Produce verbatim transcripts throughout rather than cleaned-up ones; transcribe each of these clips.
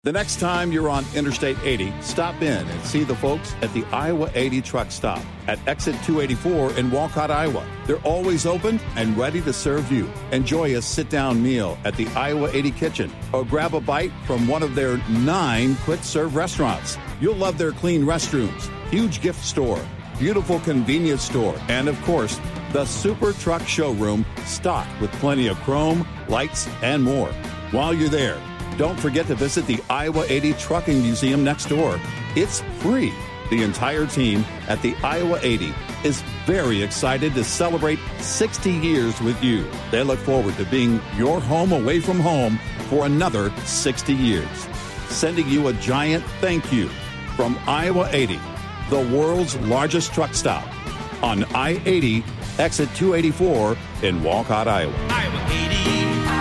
The next time you're on Interstate eighty, stop in and see the folks at the Iowa eighty truck stop at exit two eighty-four in Walcott, Iowa. They're always open and ready to serve you. Enjoy a sit-down meal at the Iowa eighty kitchen or grab a bite from one of their nine quick-serve restaurants. You'll love their clean restrooms, huge gift store, beautiful convenience store, and of course, the Super Truck Showroom stocked with plenty of chrome, lights, and more. While you're there, don't forget to visit the Iowa eighty Trucking Museum next door. It's free. The entire team at the Iowa eighty is very excited to celebrate sixty years with you. They look forward to being your home away from home for another sixty years. Sending you a giant thank you from Iowa eighty, the world's largest truck stop on I eighty, exit two eighty-four in Walcott, Iowa. Iowa eighty.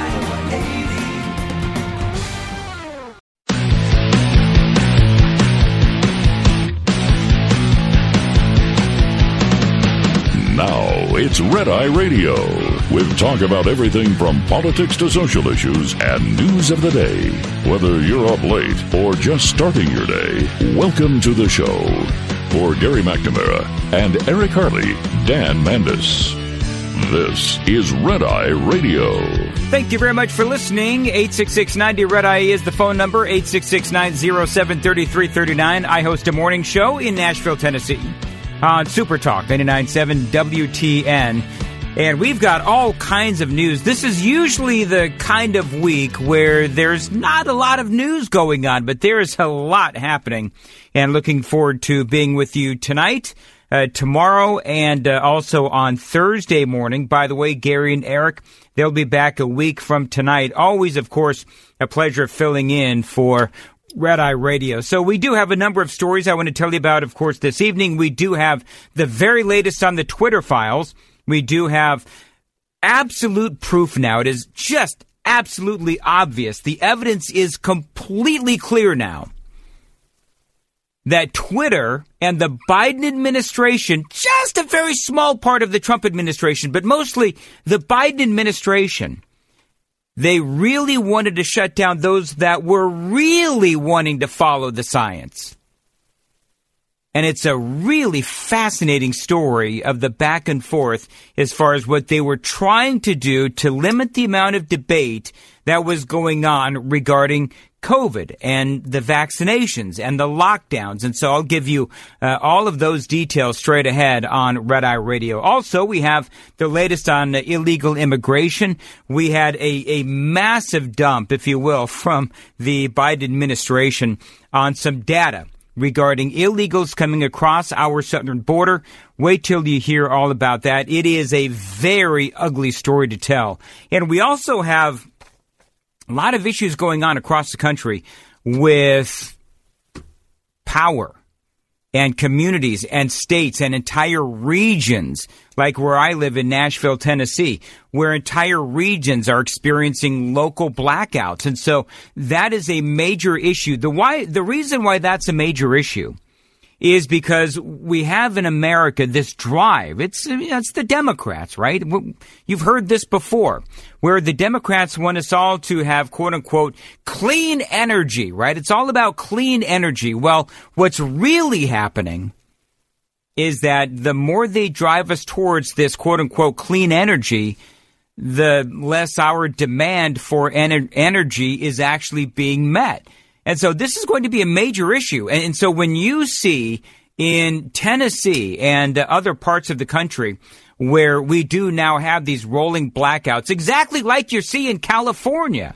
Now it's Red Eye Radio with talk about everything from politics to social issues and news of the day. Whether you're up late or just starting your day, welcome to the show. For Gary McNamara and Eric Harley, Dan Mandis. This is Red Eye Radio. Thank you very much for listening. eight six six, ninety Red Eye is the phone number, eight six six, nine zero seven, three three three nine. I host a morning show in Nashville, Tennessee on Super Talk ninety-nine point seven W T N. And we've got all kinds of news. This is usually the kind of week where there's not a lot of news going on, but there is a lot happening. And looking forward to being with you tonight, uh, tomorrow, and uh, also on Thursday morning. By the way, Gary and Eric, they'll be back a week from tonight. Always, of course, a pleasure filling in for Red Eye Radio. So we do have a number of stories I want to tell you about, of course, this evening. We do have the very latest on the Twitter files. We do have absolute proof now. It is just absolutely obvious. The evidence is completely clear now that Twitter and the Biden administration, just a very small part of the Trump administration, but mostly the Biden administration, they really wanted to shut down those that were really wanting to follow the science. And it's a really fascinating story of the back and forth as far as what they were trying to do to limit the amount of debate that was going on regarding COVID and the vaccinations and the lockdowns. And so I'll give you uh, all of those details straight ahead on Red Eye Radio. Also, we have the latest on uh, illegal immigration. We had a, a massive dump, if you will, from the Biden administration on some data regarding illegals coming across our southern border. Wait till you hear all about that. It is a very ugly story to tell. And we also have a lot of issues going on across the country with power and communities and states and entire regions, like where I live in Nashville, Tennessee, where entire regions are experiencing local blackouts. And so that is a major issue. The why, the reason why that's a major issue is because we have in America this drive. It's, it's the Democrats, right? You've heard this before, where the Democrats want us all to have, quote unquote, clean energy, right? It's all about clean energy. Well, what's really happening is that the more they drive us towards this, quote unquote, clean energy, the less our demand for ener- energy is actually being met. And so this is going to be a major issue. And, and so when you see in Tennessee and uh, other parts of the country where we do now have these rolling blackouts, exactly like you see in California,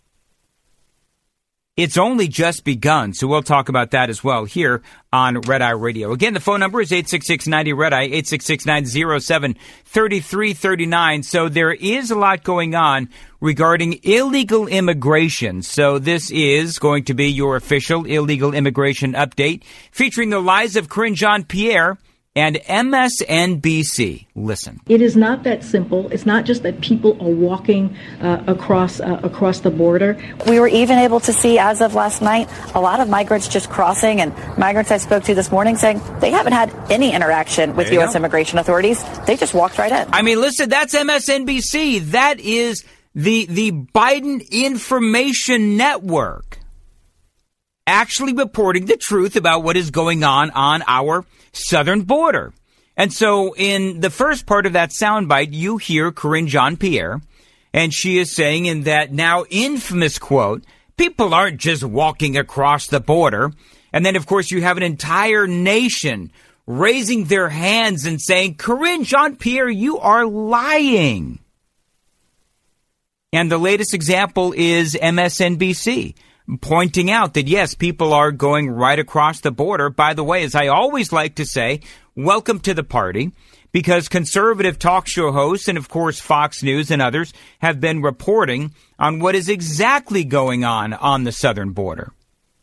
it's only just begun. So we'll talk about that as well here on Red Eye Radio. Again, the phone number is eight six six, ninety Red Eye, eight six six, nine zero seven, three three three nine. So there is a lot going on regarding illegal immigration. So this is going to be your official illegal immigration update featuring the lies of Karine Jean-Pierre and M S N B C. Listen. It is not that simple. It's not just that people are walking uh, across uh, across the border. We were even able to see, as of last night, a lot of migrants just crossing, and migrants I spoke to this morning saying they haven't had any interaction with U S go. immigration authorities. They just walked right in. I mean, listen, that's M S N B C. That is the the Biden Information Network. actually reporting the truth about what is going on on our southern border. And so in the first part of that soundbite, you hear Karine Jean-Pierre, and she is saying in that now infamous quote, people aren't just walking across the border. And then, of course, you have an entire nation raising their hands and saying, Karine Jean-Pierre, you are lying. And the latest example is M S N B C, pointing out that, yes, people are going right across the border. By the way, as I always like to say, welcome to the party, because conservative talk show hosts and, of course, Fox News and others have been reporting on what is exactly going on on the southern border.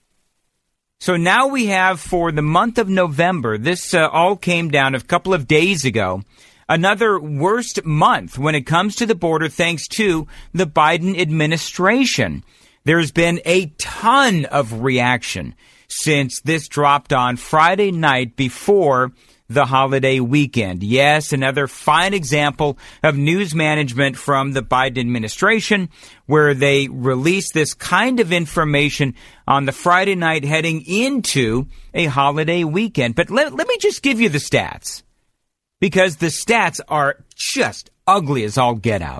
So now we have, for the month of November, this uh, all came down a couple of days ago, another worst month when it comes to the border thanks to the Biden administration. There's been a ton of reaction since this dropped on Friday night before the holiday weekend. Yes, another fine example of news management from the Biden administration, where they released this kind of information on the Friday night heading into a holiday weekend. But let, let me just give you the stats, because the stats are just ugly as all get out.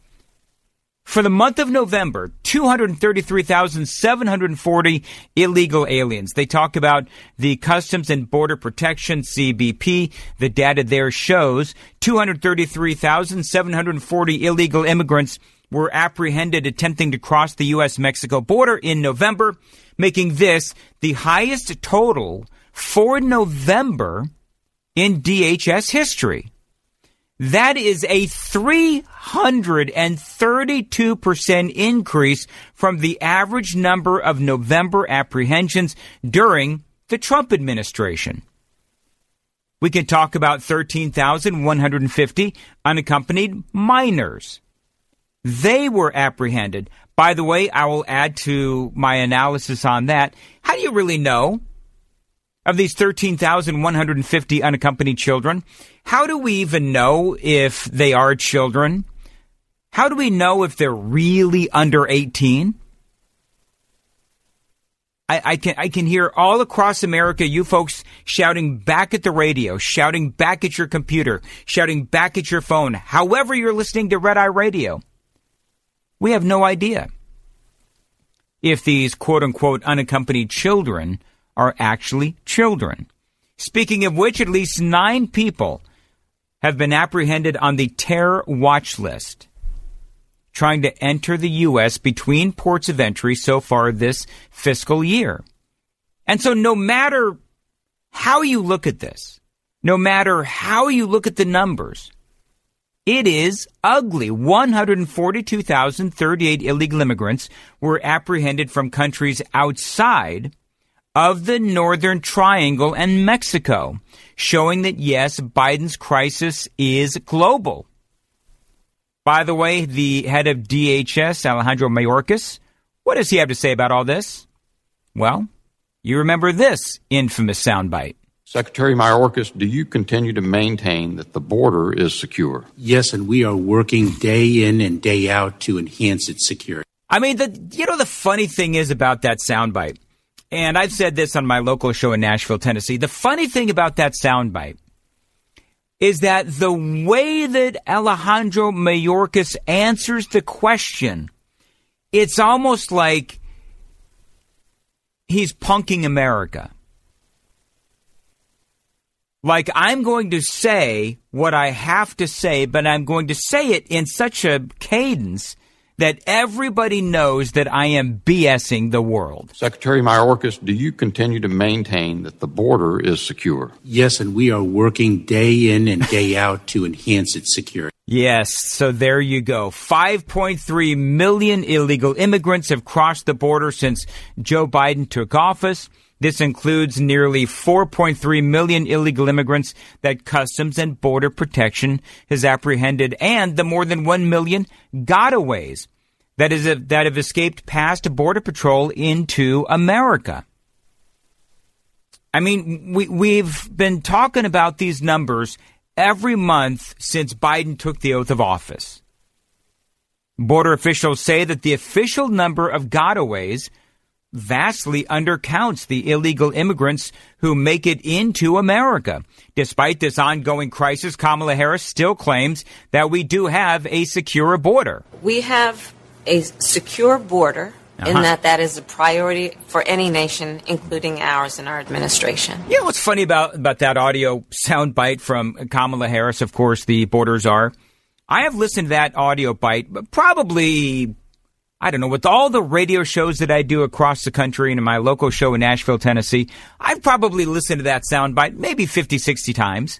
For the month of November, two hundred thirty-three thousand seven hundred forty illegal aliens. They talk about the Customs and Border Protection, C B P. The data there shows two hundred thirty-three thousand seven hundred forty illegal immigrants were apprehended attempting to cross the U S Mexico border in November, making this the highest total for November in D H S history. That is a three hundred thirty-two percent increase from the average number of November apprehensions during the Trump administration. We can talk about thirteen thousand one hundred fifty unaccompanied minors. They were apprehended. By the way, I will add to my analysis on that. How do you really know? Of these thirteen thousand one hundred fifty unaccompanied children, how do we even know if they are children? How do we know if they're really under eighteen? I, I can I can hear all across America you folks shouting back at the radio, shouting back at your computer, shouting back at your phone, however you're listening to Red Eye Radio. We have no idea if these quote-unquote unaccompanied children are actually children. Speaking of which, at least nine people have been apprehended on the terror watch list, trying to enter the U S between ports of entry so far this fiscal year. And so no matter how you look at this, no matter how you look at the numbers, it is ugly. one hundred forty-two thousand thirty-eight illegal immigrants were apprehended from countries outside of the Northern Triangle and Mexico, showing that, yes, Biden's crisis is global. By the way, the head of D H S, Alejandro Mayorkas, what does he have to say about all this? Well, you remember this infamous soundbite. Secretary Mayorkas, do you continue to maintain that the border is secure? Yes, and we are working day in and day out to enhance its security. I mean, the you know, the funny thing is about that soundbite, and I've said this on my local show in Nashville, Tennessee, the funny thing about that soundbite is that the way that Alejandro Mayorkas answers the question, it's almost like he's punking America. Like, I'm going to say what I have to say, but I'm going to say it in such a cadence that everybody knows that I am BSing the world. Secretary Mayorkas, do you continue to maintain that the border is secure? Yes, and we are working day in and day out to enhance its security. Yes, so there you go. five point three million illegal immigrants have crossed the border since Joe Biden took office. This includes nearly four point three million illegal immigrants that Customs and Border Protection has apprehended, and the more than one million gotaways that is a, that have escaped past Border Patrol into America. I mean, we, we've been talking about these numbers every month since Biden took the oath of office. Border officials say that the official number of gotaways vastly undercounts the illegal immigrants who make it into America. Despite this ongoing crisis, Kamala Harris still claims that we do have a secure border. We have a secure border. Uh-huh. In that that is a priority for any nation, including ours and our administration. You know what's funny about, about that audio soundbite from Kamala Harris? Of course, the borders are. I have listened to that audio bite probably, I don't know, with all the radio shows that I do across the country and in my local show in Nashville, Tennessee, I've probably listened to that soundbite maybe fifty, sixty times.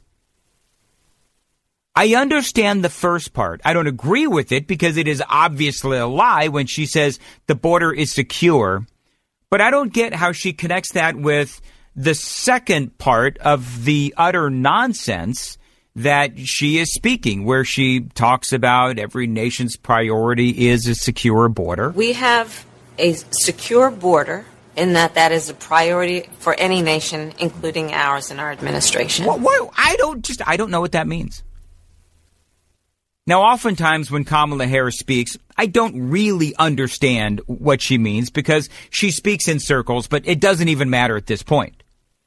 I understand the first part. I don't agree with it because it is obviously a lie when she says the border is secure. But I don't get how she connects that with the second part of the utter nonsense that she is speaking, where she talks about every nation's priority is a secure border. We have a secure border. In that that is a priority for any nation, including ours and our administration. What, what, I don't just I don't know what that means. Now, oftentimes when Kamala Harris speaks, I don't really understand what she means because she speaks in circles, but it doesn't even matter at this point.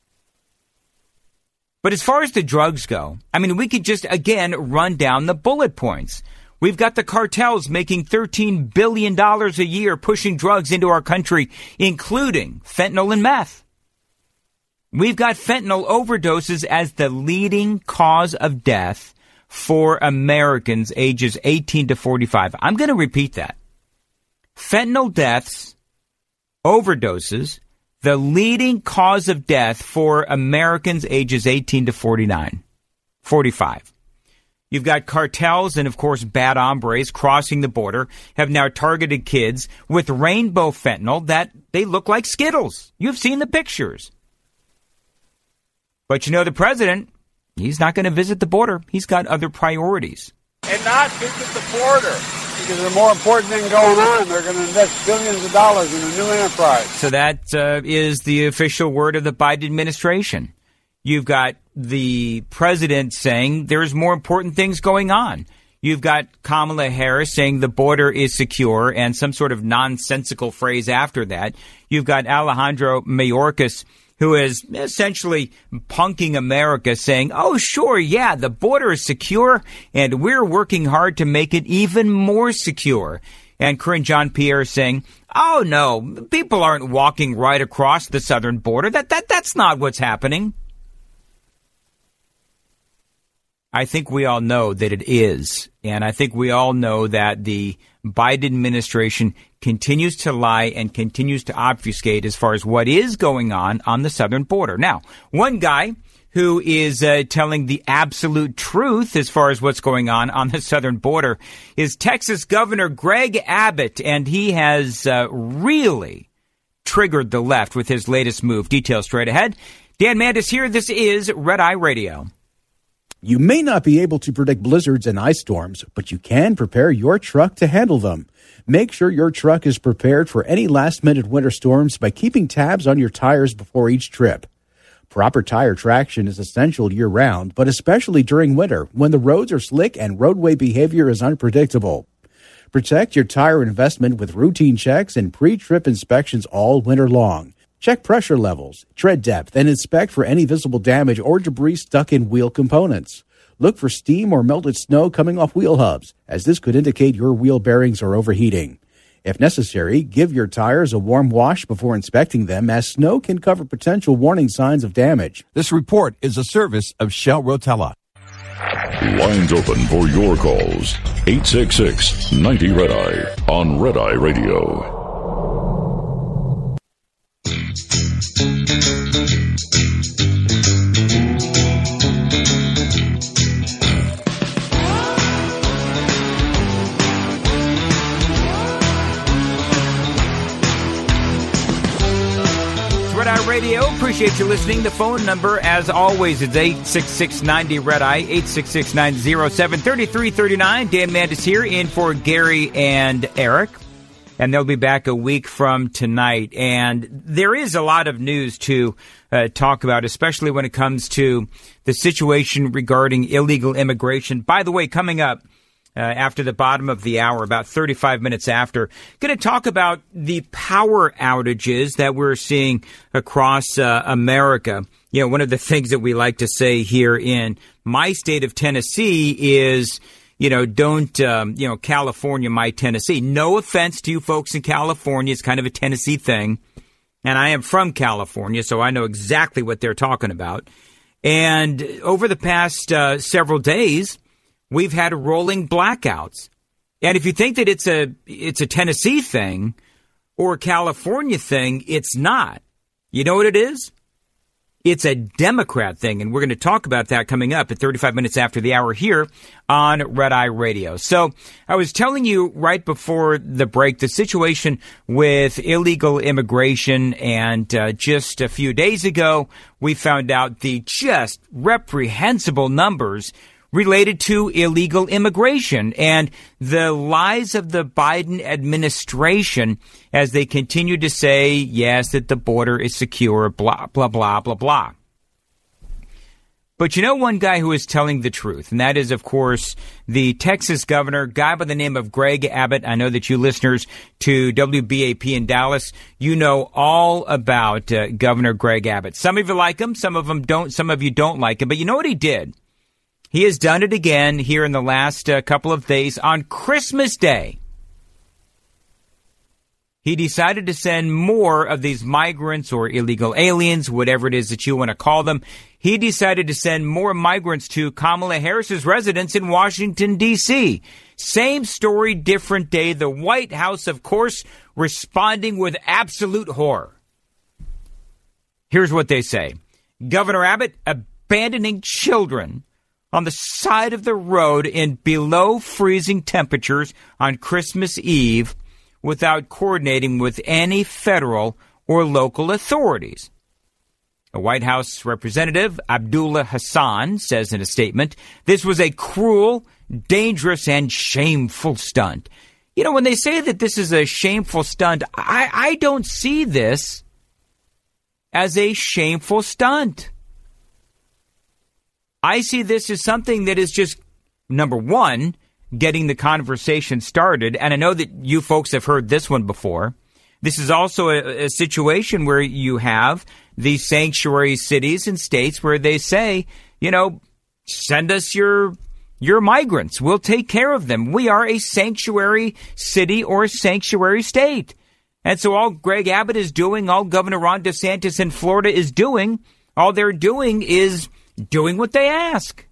But as far as the drugs go, I mean, we could just, again, run down the bullet points. We've got the cartels making thirteen billion dollars a year pushing drugs into our country, including fentanyl and meth. We've got fentanyl overdoses as the leading cause of death for Americans ages eighteen to forty-five. I'm going to repeat that. Fentanyl deaths, overdoses, the leading cause of death for Americans ages eighteen to forty-nine, forty-five. You've got cartels and, of course, bad hombres crossing the border have now targeted kids with rainbow fentanyl that they look like Skittles. You've seen the pictures. But you know, the president, he's not going to visit the border. He's got other priorities. And not visit the border because there's a more important thing going on. They're going to invest billions of dollars in a new enterprise. So that uh, is the official word of the Biden administration. You've got the president saying there's more important things going on. You've got Kamala Harris saying the border is secure and some sort of nonsensical phrase after that. You've got Alejandro Mayorkas, who is essentially punking America, saying, oh, sure, yeah, the border is secure, and we're working hard to make it even more secure. And Karine Jean-Pierre saying, oh, no, people aren't walking right across the southern border. That that That's not what's happening. I think we all know that it is. And I think we all know that the Biden administration continues to lie and continues to obfuscate as far as what is going on on the southern border. Now, one guy who is uh, telling the absolute truth as far as what's going on on the southern border is Texas Governor Greg Abbott, and he has uh, really triggered the left with his latest move. Details straight ahead. Dan Mandis here. This is Red Eye Radio. You may not be able to predict blizzards and ice storms, but you can prepare your truck to handle them. Make sure your truck is prepared for any last-minute winter storms by keeping tabs on your tires before each trip. Proper tire traction is essential year-round, but especially during winter when the roads are slick and roadway behavior is unpredictable. Protect your tire investment with routine checks and pre-trip inspections all winter long. Check pressure levels, tread depth, and inspect for any visible damage or debris stuck in wheel components. Look for steam or melted snow coming off wheel hubs, as this could indicate your wheel bearings are overheating. If necessary, give your tires a warm wash before inspecting them, as snow can cover potential warning signs of damage. This report is a service of Shell Rotella. Lines open for your calls. eight six six, ninety, Red Eye on Red Eye Radio. Radio. Appreciate you listening. The phone number, as always, is eight six six, ninety, Red Eye, eight six six, nine zero seven, three three three nine. Dan Mandis here in for Gary and Eric. And they'll be back a week from tonight. And there is a lot of news to uh, talk about, especially when it comes to the situation regarding illegal immigration. By the way, coming up, uh, after the bottom of the hour, about thirty-five minutes after. Going to talk about the power outages that we're seeing across uh, America. You know, one of the things that we like to say here in my state of Tennessee is, you know, don't, um, you know, California, my Tennessee. No offense to you folks in California. It's kind of a Tennessee thing. And I am from California, so I know exactly what they're talking about. And over the past uh, several days, we've had rolling blackouts. And if you think that it's a it's a Tennessee thing or a California thing, it's not. You know what it is? It's a Democrat thing, and we're going to talk about that coming up at thirty-five minutes after the hour here on Red Eye Radio. So I was telling you right before the break the situation with illegal immigration, and uh, just a few days ago, we found out the just reprehensible numbers related to illegal immigration and the lies of the Biden administration as they continue to say, yes, that the border is secure, blah, blah, blah, blah, blah. But you know one guy who is telling the truth, and that is, of course, the Texas governor, a guy by the name of Greg Abbott. I know that you listeners to W B A P in Dallas, you know all about uh, Governor Greg Abbott. Some of you like him, some of them don't, some of you don't like him. But you know what he did? He has done it again here in the last uh, couple of days on Christmas Day. He decided to send more of these migrants or illegal aliens, whatever it is that you want to call them. He decided to send more migrants to Kamala Harris's residence in Washington, D C. Same story, different day. The White House, of course, responding with absolute horror. Here's what they say. Governor Abbott abandoning children on the side of the road in below freezing temperatures on Christmas Eve without coordinating with any federal or local authorities. A White House representative, Abdullah Hassan, says in a statement, this was a cruel, dangerous, and shameful stunt. You know, when they say that this is a shameful stunt, I, I don't see this as a shameful stunt. I see this as something that is just, number one, getting the conversation started. And I know that you folks have heard this one before. This is also a, a situation where you have these sanctuary cities and states where they say, you know, send us your your migrants. We'll take care of them. We are a sanctuary city or a sanctuary state. And so all Greg Abbott is doing, all Governor Ron DeSantis in Florida is doing, all they're doing is doing what they ask.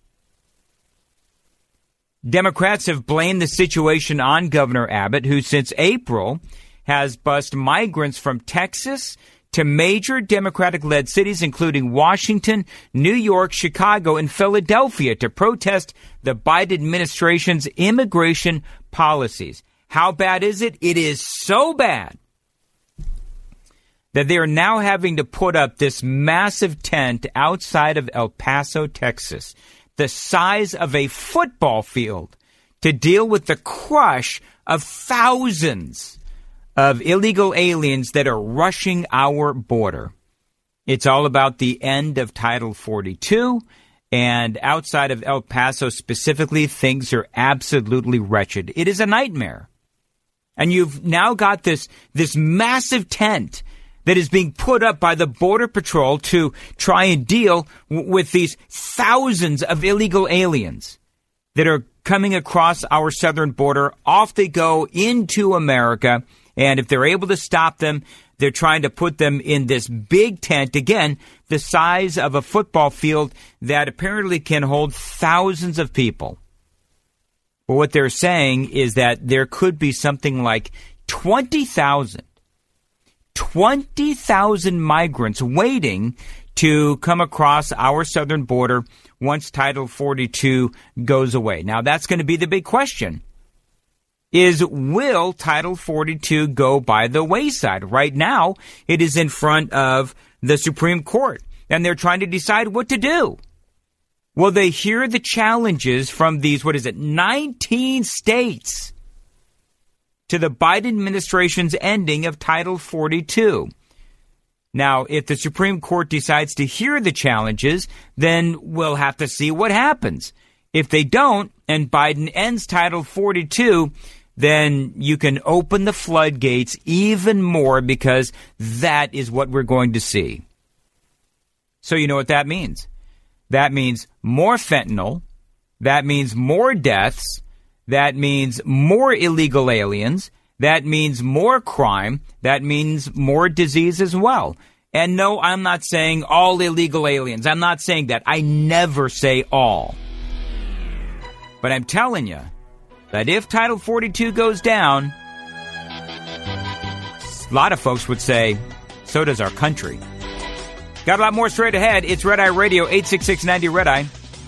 Democrats have blamed the situation on Governor Abbott, who since April has bused migrants from Texas to major Democratic-led cities, including Washington, New York, Chicago, and Philadelphia, to protest the Biden administration's immigration policies. How bad is it? It is so bad that they are now having to put up this massive tent outside of El Paso, Texas, the size of a football field, to deal with the crush of thousands of illegal aliens that are rushing our border. It's all about the end of Title forty-two, and outside of El Paso specifically, things are absolutely wretched. It is a nightmare. And you've now got this, this massive tent that is being put up by the Border Patrol to try and deal w- with these thousands of illegal aliens that are coming across our southern border. Off they go into America, and if they're able to stop them, they're trying to put them in this big tent, again, the size of a football field that apparently can hold thousands of people. But what they're saying is that there could be something like twenty thousand twenty thousand migrants waiting to come across our southern border once Title forty-two goes away. Now, that's going to be the big question. Is, will Title forty-two go by the wayside? Right now, it is in front of the Supreme Court, and they're trying to decide what to do. Will they hear the challenges from these, what is it, nineteen states to the Biden administration's ending of Title forty-two? Now, if the Supreme Court decides to hear the challenges, then we'll have to see what happens. If they don't, and Biden ends Title forty-two, then you can open the floodgates even more, because that is what we're going to see. So you know what that means. That means more fentanyl. That means more deaths. That means more illegal aliens. That means more crime. That means more disease as well. And no, I'm not saying all illegal aliens. I'm not saying that. I never say all. But I'm telling you that if Title forty-two goes down, a lot of folks would say, so does our country. Got a lot more straight ahead. It's Red Eye Radio, eight six six, ninety, Red Eye.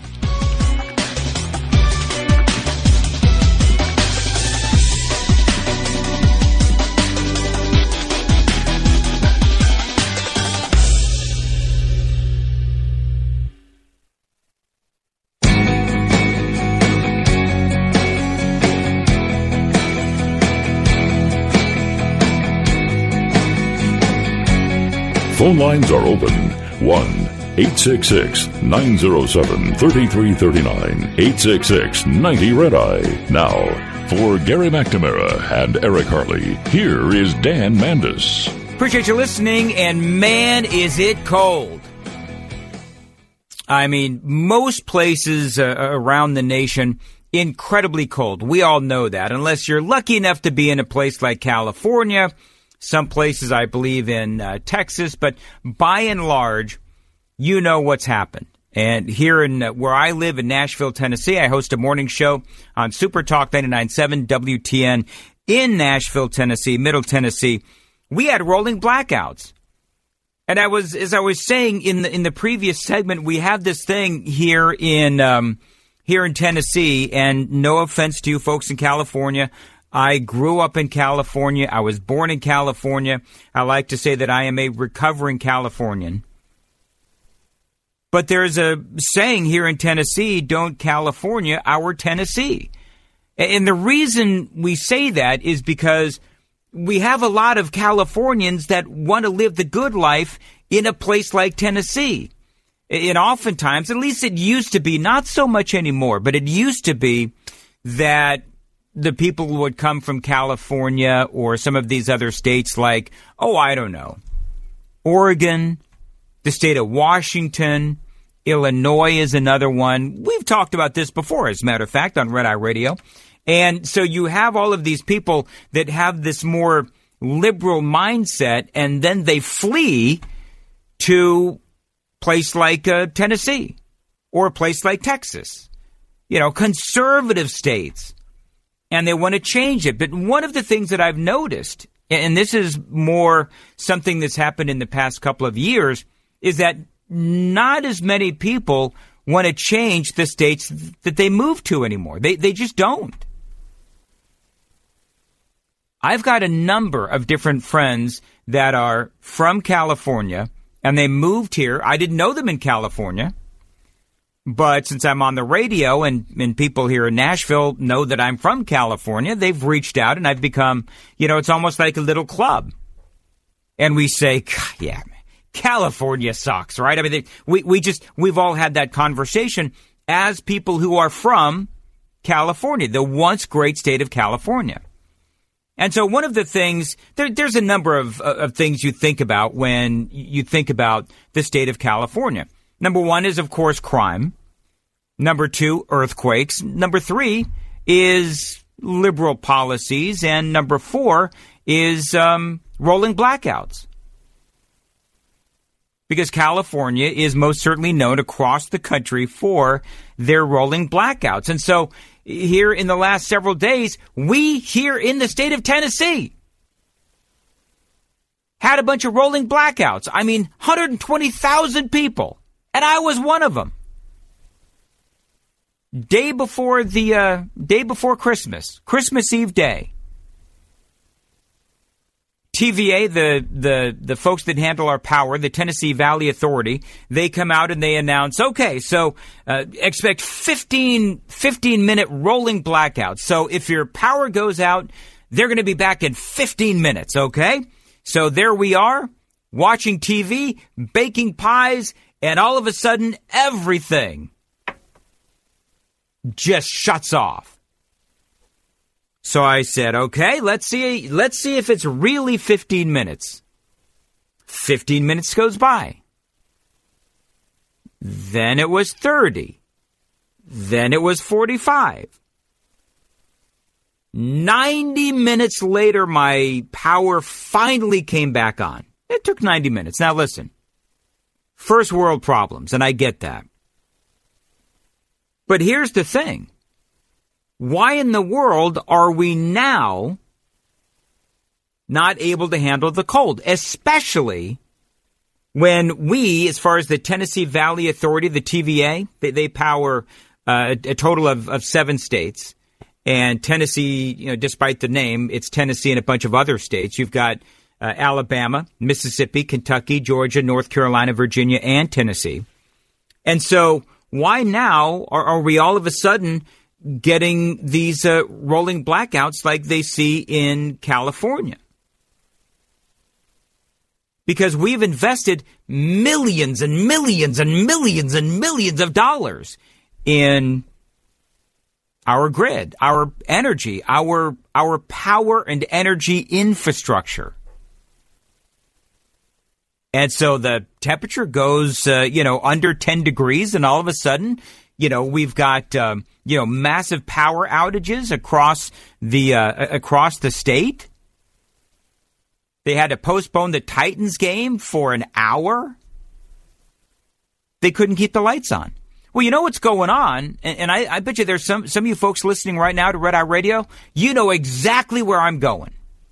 Phone lines are open. one eight six six, nine zero seven, three three three nine. eight six six, ninety, Red Eye. Now, for Gary McNamara and Eric Harley, here is Dan Mandis. Appreciate you listening, and man, is it cold. I mean, most places uh, around the nation, incredibly cold. We all know that, unless you're lucky enough to be in a place like California. Some places, I believe, in uh, Texas, but by and large, you know what's happened. And here in uh, where I live in Nashville, Tennessee, I host a morning show on Super Talk ninety-nine point seven W T N in Nashville, Tennessee, Middle Tennessee. We had rolling blackouts. And I was, as I was saying in the in the previous segment, we have this thing here in um, here in Tennessee, and no offense to you folks in California. I grew up in California. I was born in California. I like to say that I am a recovering Californian. But there's a saying here in Tennessee, don't California our Tennessee. And the reason we say that is because we have a lot of Californians that want to live the good life in a place like Tennessee. And oftentimes, at least it used to be, not so much anymore, but it used to be that the people would come from California or some of these other states like, oh, I don't know, Oregon, the state of Washington, Illinois is another one. We've talked about this before, as a matter of fact, on Red Eye Radio. And so you have all of these people that have this more liberal mindset, and then they flee to a place like uh, Tennessee or a place like Texas, you know, conservative states. And they want to change it. But one of the things that I've noticed, and this is more something that's happened in the past couple of years, is that not as many people want to change the states that they move to anymore. They they just don't. I've got a number of different friends that are from California, and they moved here. I didn't know them in California. But since I'm on the radio and, and people here in Nashville know that I'm from California, they've reached out and I've become, you know, it's almost like a little club. And we say, yeah, California sucks, right? I mean, they, we, we just, we've all had that conversation as people who are from California, the once great state of California. And so one of the things, there, there's a number of, of things you think about when you think about the state of California. Number one is, of course, crime. Number two, earthquakes. Number three is liberal policies. And number four is um, rolling blackouts. Because California is most certainly known across the country for their rolling blackouts. And so here in the last several days, we here in the state of Tennessee had a bunch of rolling blackouts. I mean, one hundred twenty thousand people. And I was one of them. Day before the uh, day before Christmas, Christmas Eve day. T V A, the, the, the folks that handle our power, the Tennessee Valley Authority, they come out and they announce, okay, so uh, expect fifteen, fifteen minute rolling blackouts. So if your power goes out, they're going to be back in fifteen minutes, okay? So there we are, watching T V, baking pies, and all of a sudden, everything just shuts off. So I said, okay, let's see, let's see if it's really fifteen minutes. fifteen minutes goes by. Then it was thirty. Then it was forty-five. ninety minutes later, my power finally came back on. It took ninety minutes. Now listen, first world problems, and I get that. But here's the thing. Why in the world are we now not able to handle the cold, especially when we, as far as the Tennessee Valley Authority, the T V A, they, they power uh, a total of, of seven states. And Tennessee, you know, despite the name, it's Tennessee and a bunch of other states. You've got uh, Alabama, Mississippi, Kentucky, Georgia, North Carolina, Virginia, and Tennessee. And so why now are, are we all of a sudden getting these uh, rolling blackouts like they see in California? Because we've invested millions and millions and millions and millions of dollars in our grid, our energy, our our power and energy infrastructure. And so the temperature goes, uh, you know, under ten degrees, and all of a sudden, you know, we've got, um, you know, massive power outages across the uh, across the state. They had to postpone the Titans game for an hour. They couldn't keep the lights on. Well, you know what's going on, and, and I, I bet you there's some, some of you folks listening right now to Red Eye Radio, you know exactly where I'm going.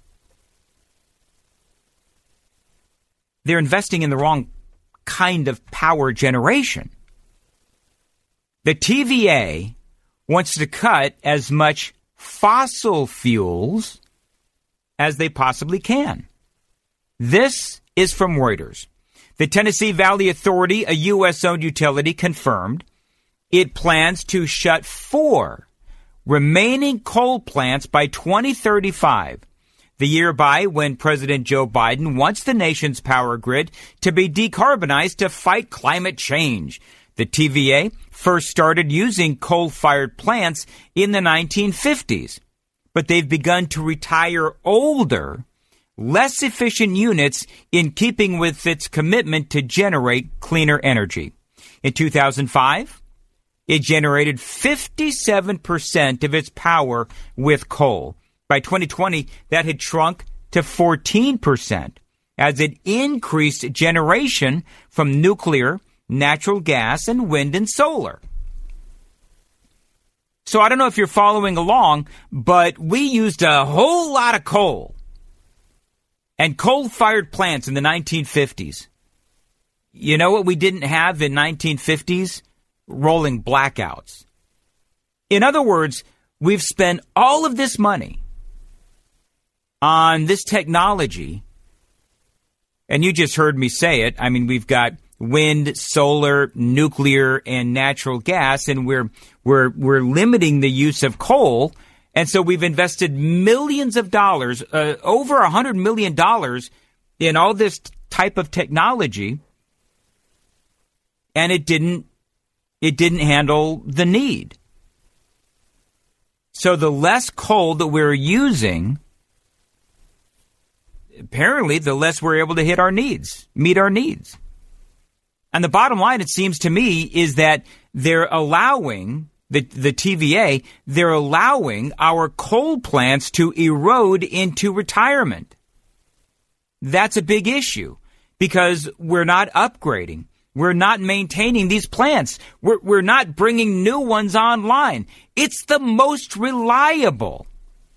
They're investing in the wrong kind of power generation. The T V A wants to cut as much fossil fuels as they possibly can. This is from Reuters. The Tennessee Valley Authority, a U S-owned utility, confirmed it plans to shut four remaining coal plants by twenty thirty-five, the year by when President Joe Biden wants the nation's power grid to be decarbonized to fight climate change. The T V A first started using coal-fired plants in the nineteen fifties, but they've begun to retire older, less efficient units in keeping with its commitment to generate cleaner energy. In two thousand five, it generated fifty-seven percent of its power with coal. By twenty twenty, that had shrunk to fourteen percent as it increased generation from nuclear, natural gas, and wind and solar. So I don't know if you're following along, but we used a whole lot of coal and coal-fired plants in the nineteen fifties. You know what we didn't have in nineteen fifties? Rolling blackouts. In other words, we've spent all of this money on this technology, and you just heard me say it. I mean, we've got wind, solar, nuclear, and natural gas, and we're we're we're limiting the use of coal. And so we've invested millions of dollars, uh, over a hundred million dollars, in all this type of technology, and it didn't it didn't handle the need. So the less coal that we're using, apparently, the less we're able to hit our needs, meet our needs. And the bottom line, it seems to me, is that they're allowing, the, the T V A, they're allowing our coal plants to erode into retirement. That's a big issue because we're not upgrading. We're not maintaining these plants. We're, we're not bringing new ones online. It's the most reliable.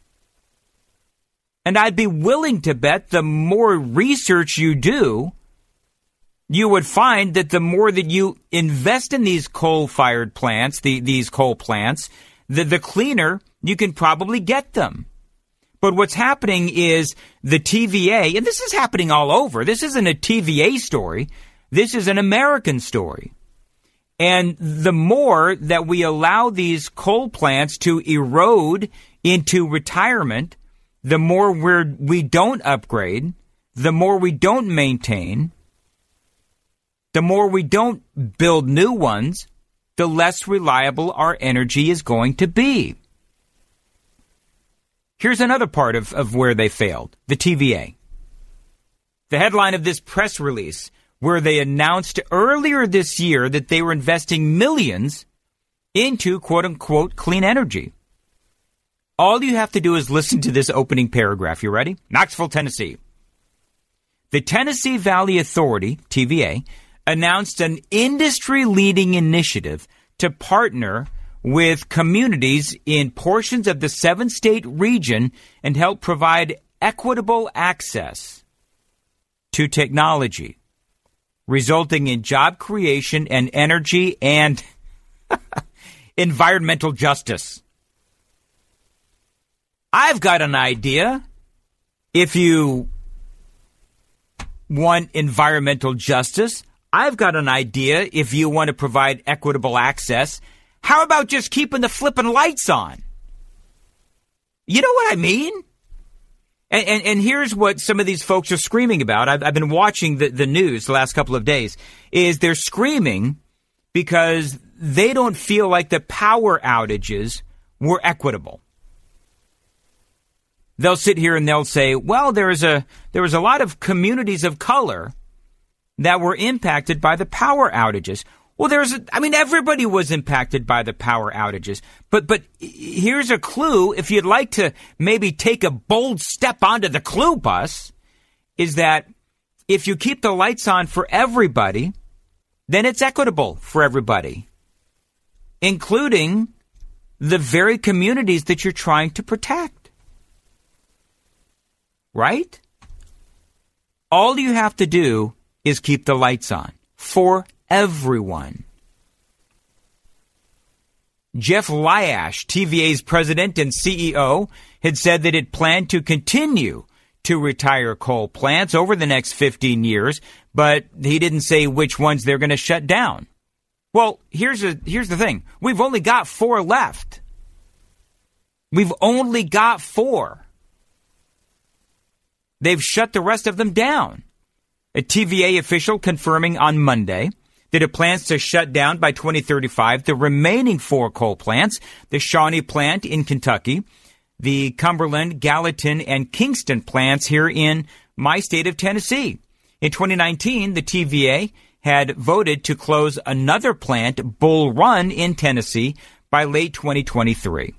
And I'd be willing to bet the more research you do, you would find that the more that you invest in these coal-fired plants, the, these coal plants, the, the cleaner you can probably get them. But what's happening is the T V A, and this is happening all over. This isn't a T V A story. This is an American story. And the more that we allow these coal plants to erode into retirement, the more we're, we don't upgrade, the more we don't maintain, the more we don't build new ones, the less reliable our energy is going to be. Here's another part of, of where they failed, the T V A. The headline of this press release, where they announced earlier this year that they were investing millions into quote-unquote clean energy. All you have to do is listen to this opening paragraph. You ready? Knoxville, Tennessee. The Tennessee Valley Authority, T V A, announced an industry-leading initiative to partner with communities in portions of the seven-state region and help provide equitable access to technology, resulting in job creation and energy and environmental justice. I've got an idea. If you want environmental justice, I've got an idea. If you want to provide equitable access, how about just keeping the flipping lights on? You know what I mean? And, and, and here's what some of these folks are screaming about. I've, I've been watching the, the news the last couple of days, is they're screaming because they don't feel like the power outages were equitable. They'll sit here and they'll say, well, there is a there was a lot of communities of color that were impacted by the power outages. Well, there's a, I mean, everybody was impacted by the power outages. But but here's a clue. If you'd like to maybe take a bold step onto the clue bus, is that if you keep the lights on for everybody, then it's equitable for everybody, including the very communities that you're trying to protect. Right? All you have to do is keep the lights on for everyone. Jeff Lyash, T V A's president and C E O, had said that it planned to continue to retire coal plants over the next fifteen years, but he didn't say which ones they're going to shut down. Well, here's a, here's the thing. We've only got four left. We've only got four. They've shut the rest of them down. A T V A official confirming on Monday that it plans to shut down by twenty thirty-five the remaining four coal plants, the Shawnee plant in Kentucky, the Cumberland, Gallatin, and Kingston plants here in my state of Tennessee. In twenty nineteen, the T V A had voted to close another plant, Bull Run, in Tennessee by late twenty twenty-three.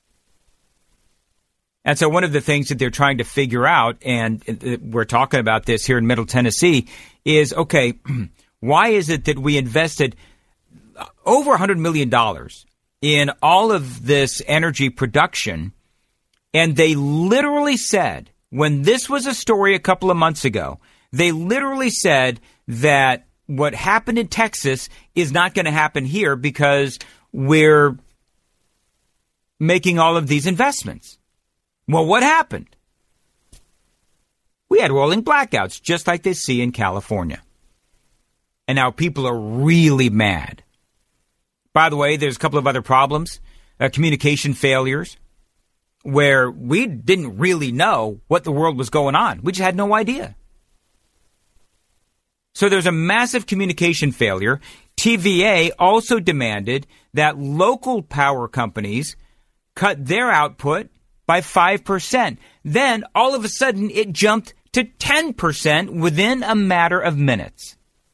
And so one of the things that they're trying to figure out, and we're talking about this here in Middle Tennessee, is, okay, why is it that we invested over one hundred million dollars in all of this energy production, and they literally said, when this was a story a couple of months ago, they literally said that what happened in Texas is not going to happen here because we're making all of these investments. Well, what happened? We had rolling blackouts, just like they see in California. And now people are really mad. By the way, there's a couple of other problems. Uh, communication failures, where we didn't really know what the world was going on. We just had no idea. So there's a massive communication failure. T V A also demanded that local power companies cut their output by five percent. Then, all of a sudden, it jumped to ten percent within a matter of minutes.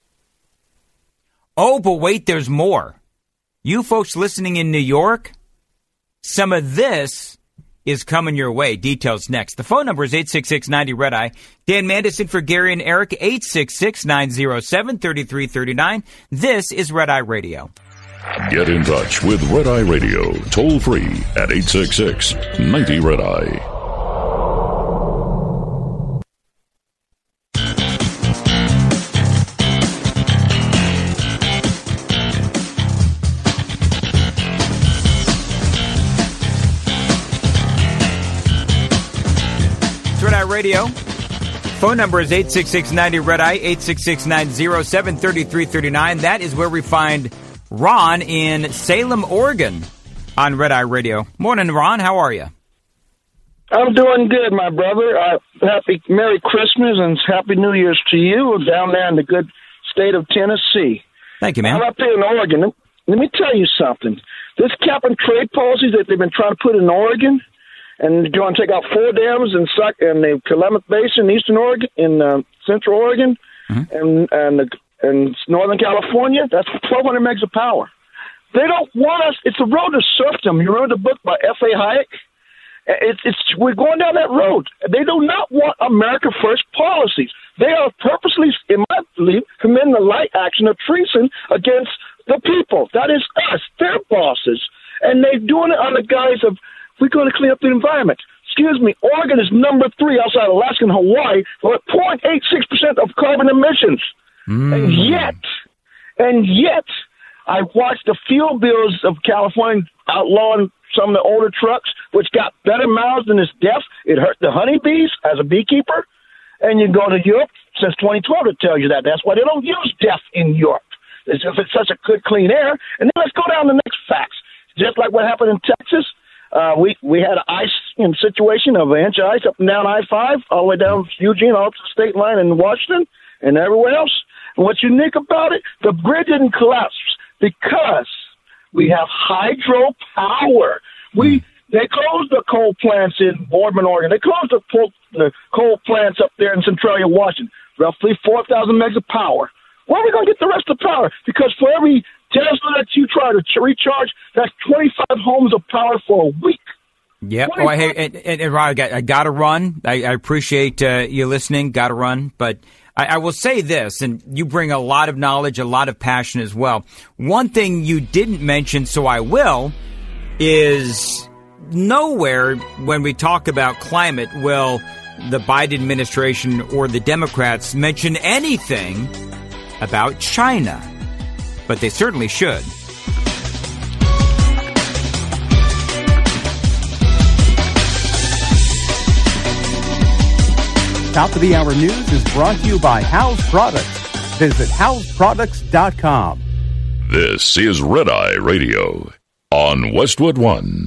Oh, but wait, there's more. You folks listening in New York, some of this is coming your way. Details next. The phone number is eight six six, ninety, red eye. Dan Mandison for Gary and Eric, eight six six, nine zero seven, three three three nine. This is Red Eye Radio. Get in touch with Red Eye Radio, toll free at eight six six, ninety, red eye. It's Red Eye Radio. Phone number is eight six six, ninety, red eye, eight six six, nine zero seven, three three three nine. That is where we find Ron in Salem, Oregon on Red Eye Radio. Morning, Ron. How are you? I'm doing good, my brother. Uh, happy Merry Christmas and Happy New Year's to you down there in the good state of Tennessee. Thank you, man. I'm up here in Oregon. let me tell you something. This cap and trade policy that they've been trying to put in Oregon, and they're going to take out four dams in, Suck, in the Willamette Basin, Eastern Oregon, in uh, Central Oregon, mm-hmm. and and, the, and Northern California, that's twelve hundred megs of power. They don't want us. It's a road to serfdom. You remember the book by F A Hayek? It's, it's we're going down that road. They do not want America First policies. They are purposely, in my belief, committing a light action of treason against the people. That is us, their bosses. And they're doing it on the guise of, we're going to clean up the environment. Excuse me, Oregon is number three outside Alaska and Hawaii for zero point eight six percent of carbon emissions. Mm. And yet, and yet, I watched the fuel bills of California outlawing some of the older trucks, which got better miles than this death. It hurt the honeybees as a beekeeper. And you go to Europe since twenty twelve, it tells you that. That's why they don't use death in Europe. It's, if it's such a good, clean air. And then let's go down to the next facts. Just like what happened in Texas, uh, we, we had an ice in situation of an inch of ice up and down I five, all the way down Eugene, all up to the state line in Washington and everywhere else. And what's unique about it, the grid didn't collapse because we have hydropower. We They closed the coal plants in Boardman, Oregon. They closed the, the coal plants up there in Centralia, Washington. Roughly four thousand megs of power. Where are we going to get the rest of the power? Because for every Tesla that you try to ch- recharge, that's twenty-five homes of power for a week. Yep. Oh, hey, and, and, and Rod, I got to run. I, I appreciate uh, you listening. Got to run. But I, I will say this, and you bring a lot of knowledge, a lot of passion as well. One thing you didn't mention, so I will, is nowhere when we talk about climate will the Biden administration or the Democrats mention anything about China. But they certainly should. Top of the Hour News is brought to you by House Products. Visit house products dot com. This is Red Eye Radio on Westwood One.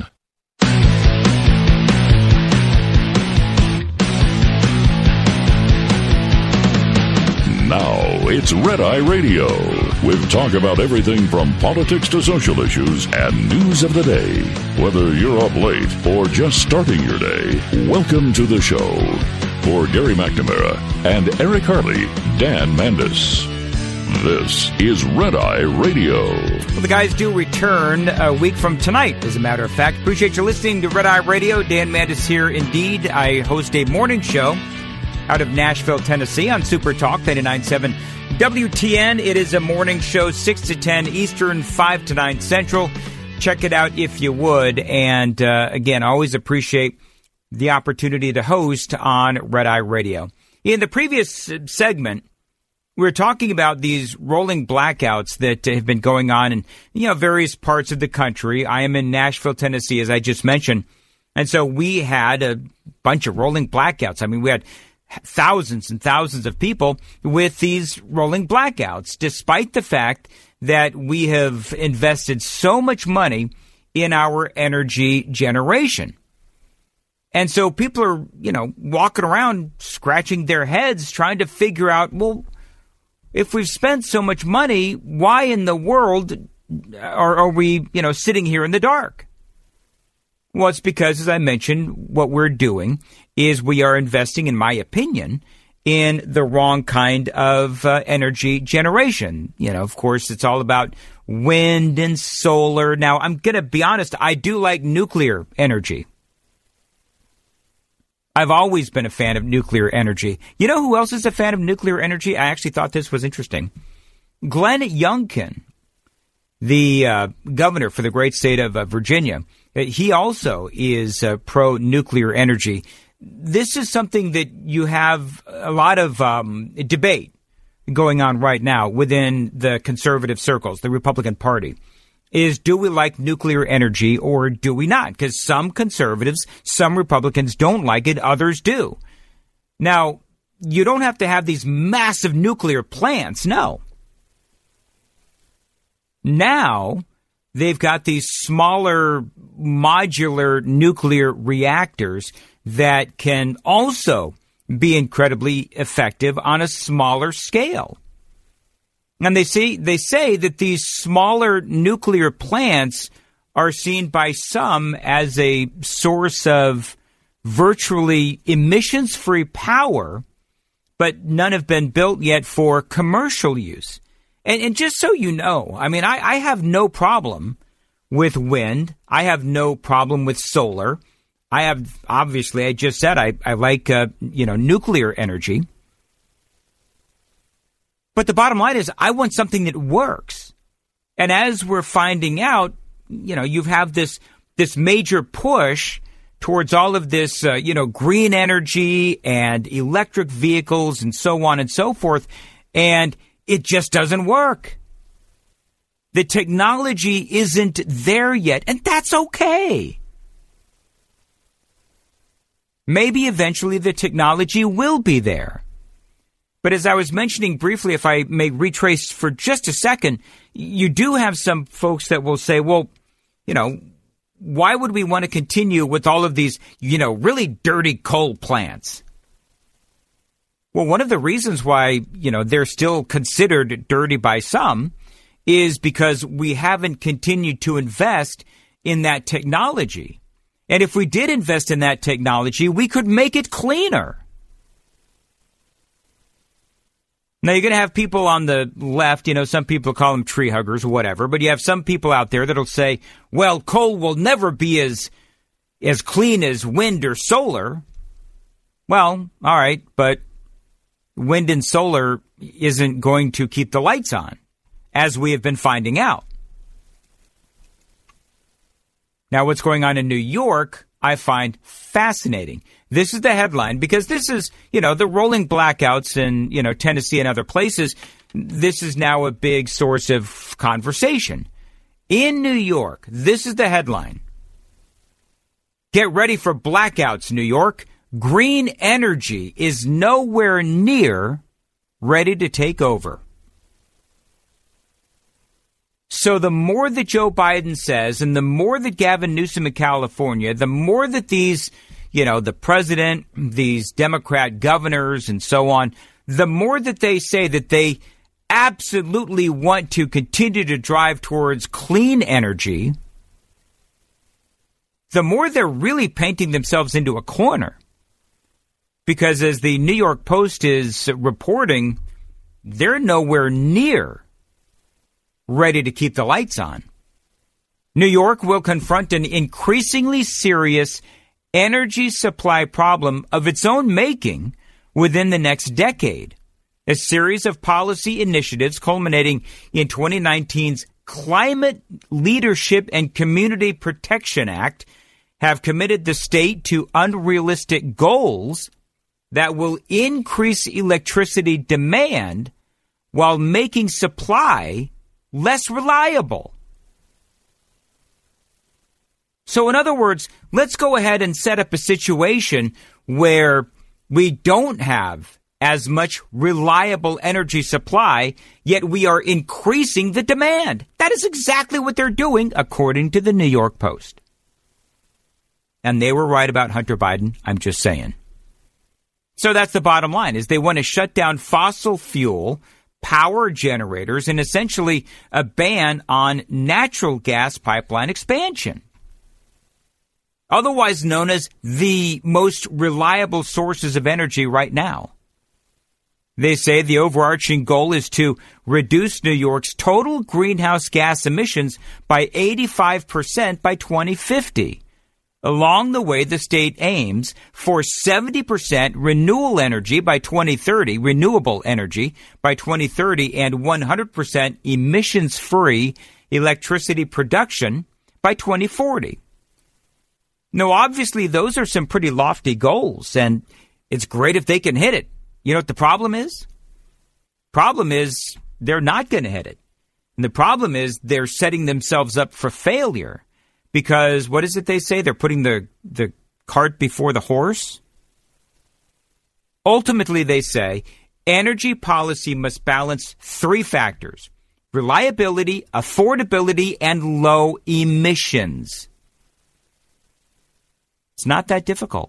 Now it's Red Eye Radio with talk about everything from politics to social issues and news of the day. Whether you're up late or just starting your day, welcome to the show. For Gary McNamara and Eric Harley, Dan Mandis. This is Red Eye Radio. Well, the guys do return a week from tonight, as a matter of fact. Appreciate you listening to Red Eye Radio. Dan Mandis here indeed. I host a morning show out of Nashville, Tennessee on Super Talk ninety-nine point seven W T N. It is a morning show, six to ten Eastern, five to nine Central. Check it out if you would. And uh, again, I always appreciate the opportunity to host on Red Eye Radio. In the previous segment, we were talking about these rolling blackouts that have been going on in, you know, various parts of the country. I am in Nashville, Tennessee, as I just mentioned. And so we had a bunch of rolling blackouts. I mean, we had thousands and thousands of people with these rolling blackouts, despite the fact that we have invested so much money in our energy generation. And so people are, you know, walking around scratching their heads trying to figure out, well, if we've spent so much money, why in the world are, are we, you know, sitting here in the dark? Well, it's because, as I mentioned, what we're doing is we are investing, in my opinion, in the wrong kind of uh, energy generation. You know, of course, it's all about wind and solar. Now, I'm going to be honest, I do like nuclear energy. I've always been a fan of nuclear energy. You know who else is a fan of nuclear energy? I actually thought this was interesting. Glenn Youngkin, the uh, governor for the great state of uh, Virginia, he also is uh, pro-nuclear energy. This is something that you have a lot of um, debate going on right now within the conservative circles, the Republican Party. Is do we like nuclear energy or do we not? Because some conservatives, some Republicans don't like it, others do. Now, you don't have to have these massive nuclear plants, no. Now, they've got these smaller modular nuclear reactors that can also be incredibly effective on a smaller scale. And they say, they say that these smaller nuclear plants are seen by some as a source of virtually emissions-free power, but none have been built yet for commercial use. And, and just so you know, I mean, I, I have no problem with wind. I have no problem with solar. I have, obviously, I just said I, I like, uh, you know, nuclear energy. But the bottom line is I want something that works. And as we're finding out, you know, you have this, this major push towards all of this, uh, you know, green energy and electric vehicles and so on and so forth. And it just doesn't work. The technology isn't there yet, and that's okay. Maybe eventually the technology will be there. But as I was mentioning briefly, if I may retrace for just a second, you do have some folks that will say, well, you know, why would we want to continue with all of these, you know, really dirty coal plants? Well, one of the reasons why, you know, they're still considered dirty by some is because we haven't continued to invest in that technology. And if we did invest in that technology, we could make it cleaner. Now, you're going to have people on the left, you know, some people call them tree huggers or whatever, but you have some people out there that'll say, well, coal will never be as as clean as wind or solar. Well, all right, but wind and solar isn't going to keep the lights on, as we have been finding out. Now, what's going on in New York, I find fascinating. This is the headline because this is, you know, the rolling blackouts in, you know, Tennessee and other places. This is now a big source of conversation. In New York, this is the headline. Get ready for blackouts, New York. Green energy is nowhere near ready to take over. So the more that Joe Biden says and the more that Gavin Newsom in California, the more that these, you know, the president, these Democrat governors and so on, the more that they say that they absolutely want to continue to drive towards clean energy, the more they're really painting themselves into a corner. Because as the New York Post is reporting, they're nowhere near ready to keep the lights on. New York will confront an increasingly serious energy supply problem of its own making within the next decade. A series of policy initiatives culminating in twenty nineteen's Climate Leadership and Community Protection Act have committed the state to unrealistic goals that will increase electricity demand while making supply less reliable. So in other words, let's go ahead and set up a situation where we don't have as much reliable energy supply, yet we are increasing the demand. That is exactly what they're doing, according to the New York Post. And they were right about Hunter Biden, I'm just saying. So that's the bottom line, is they want to shut down fossil fuel power generators and essentially a ban on natural gas pipeline expansion, otherwise known as the most reliable sources of energy right now. They say the overarching goal is to reduce New York's total greenhouse gas emissions by eighty-five percent by twenty fifty. Along the way, the state aims for seventy percent renewable energy by twenty thirty, renewable energy by twenty thirty, and one hundred percent emissions-free electricity production by twenty forty. Now, obviously, those are some pretty lofty goals, and it's great if they can hit it. You know what the problem is? Problem is they're not going to hit it. And the problem is they're setting themselves up for failure. Because what is it they say? They're putting the, the cart before the horse? Ultimately, they say, energy policy must balance three factors: reliability, affordability, and low emissions. It's not that difficult.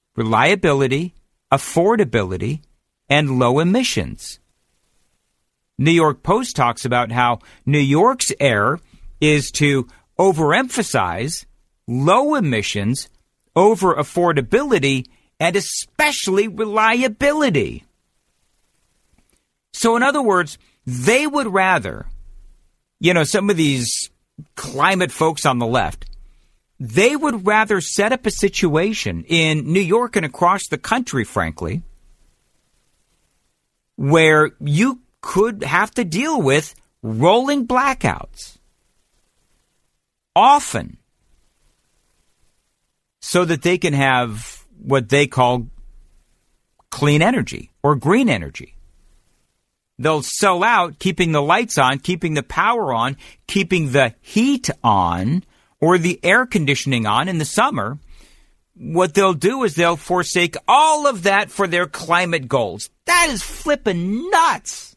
Reliability, affordability, and low emissions. New York Post talks about how New York's error is to overemphasize low emissions over affordability and especially reliability. So in other words, they would rather, you know, some of these climate folks on the left, they would rather set up a situation in New York and across the country, frankly, where you could have to deal with rolling blackouts often so that they can have what they call clean energy or green energy. They'll sell out keeping the lights on, keeping the power on, keeping the heat on or the air conditioning on in the summer. What they'll do is they'll forsake all of that for their climate goals. That is flippin' nuts.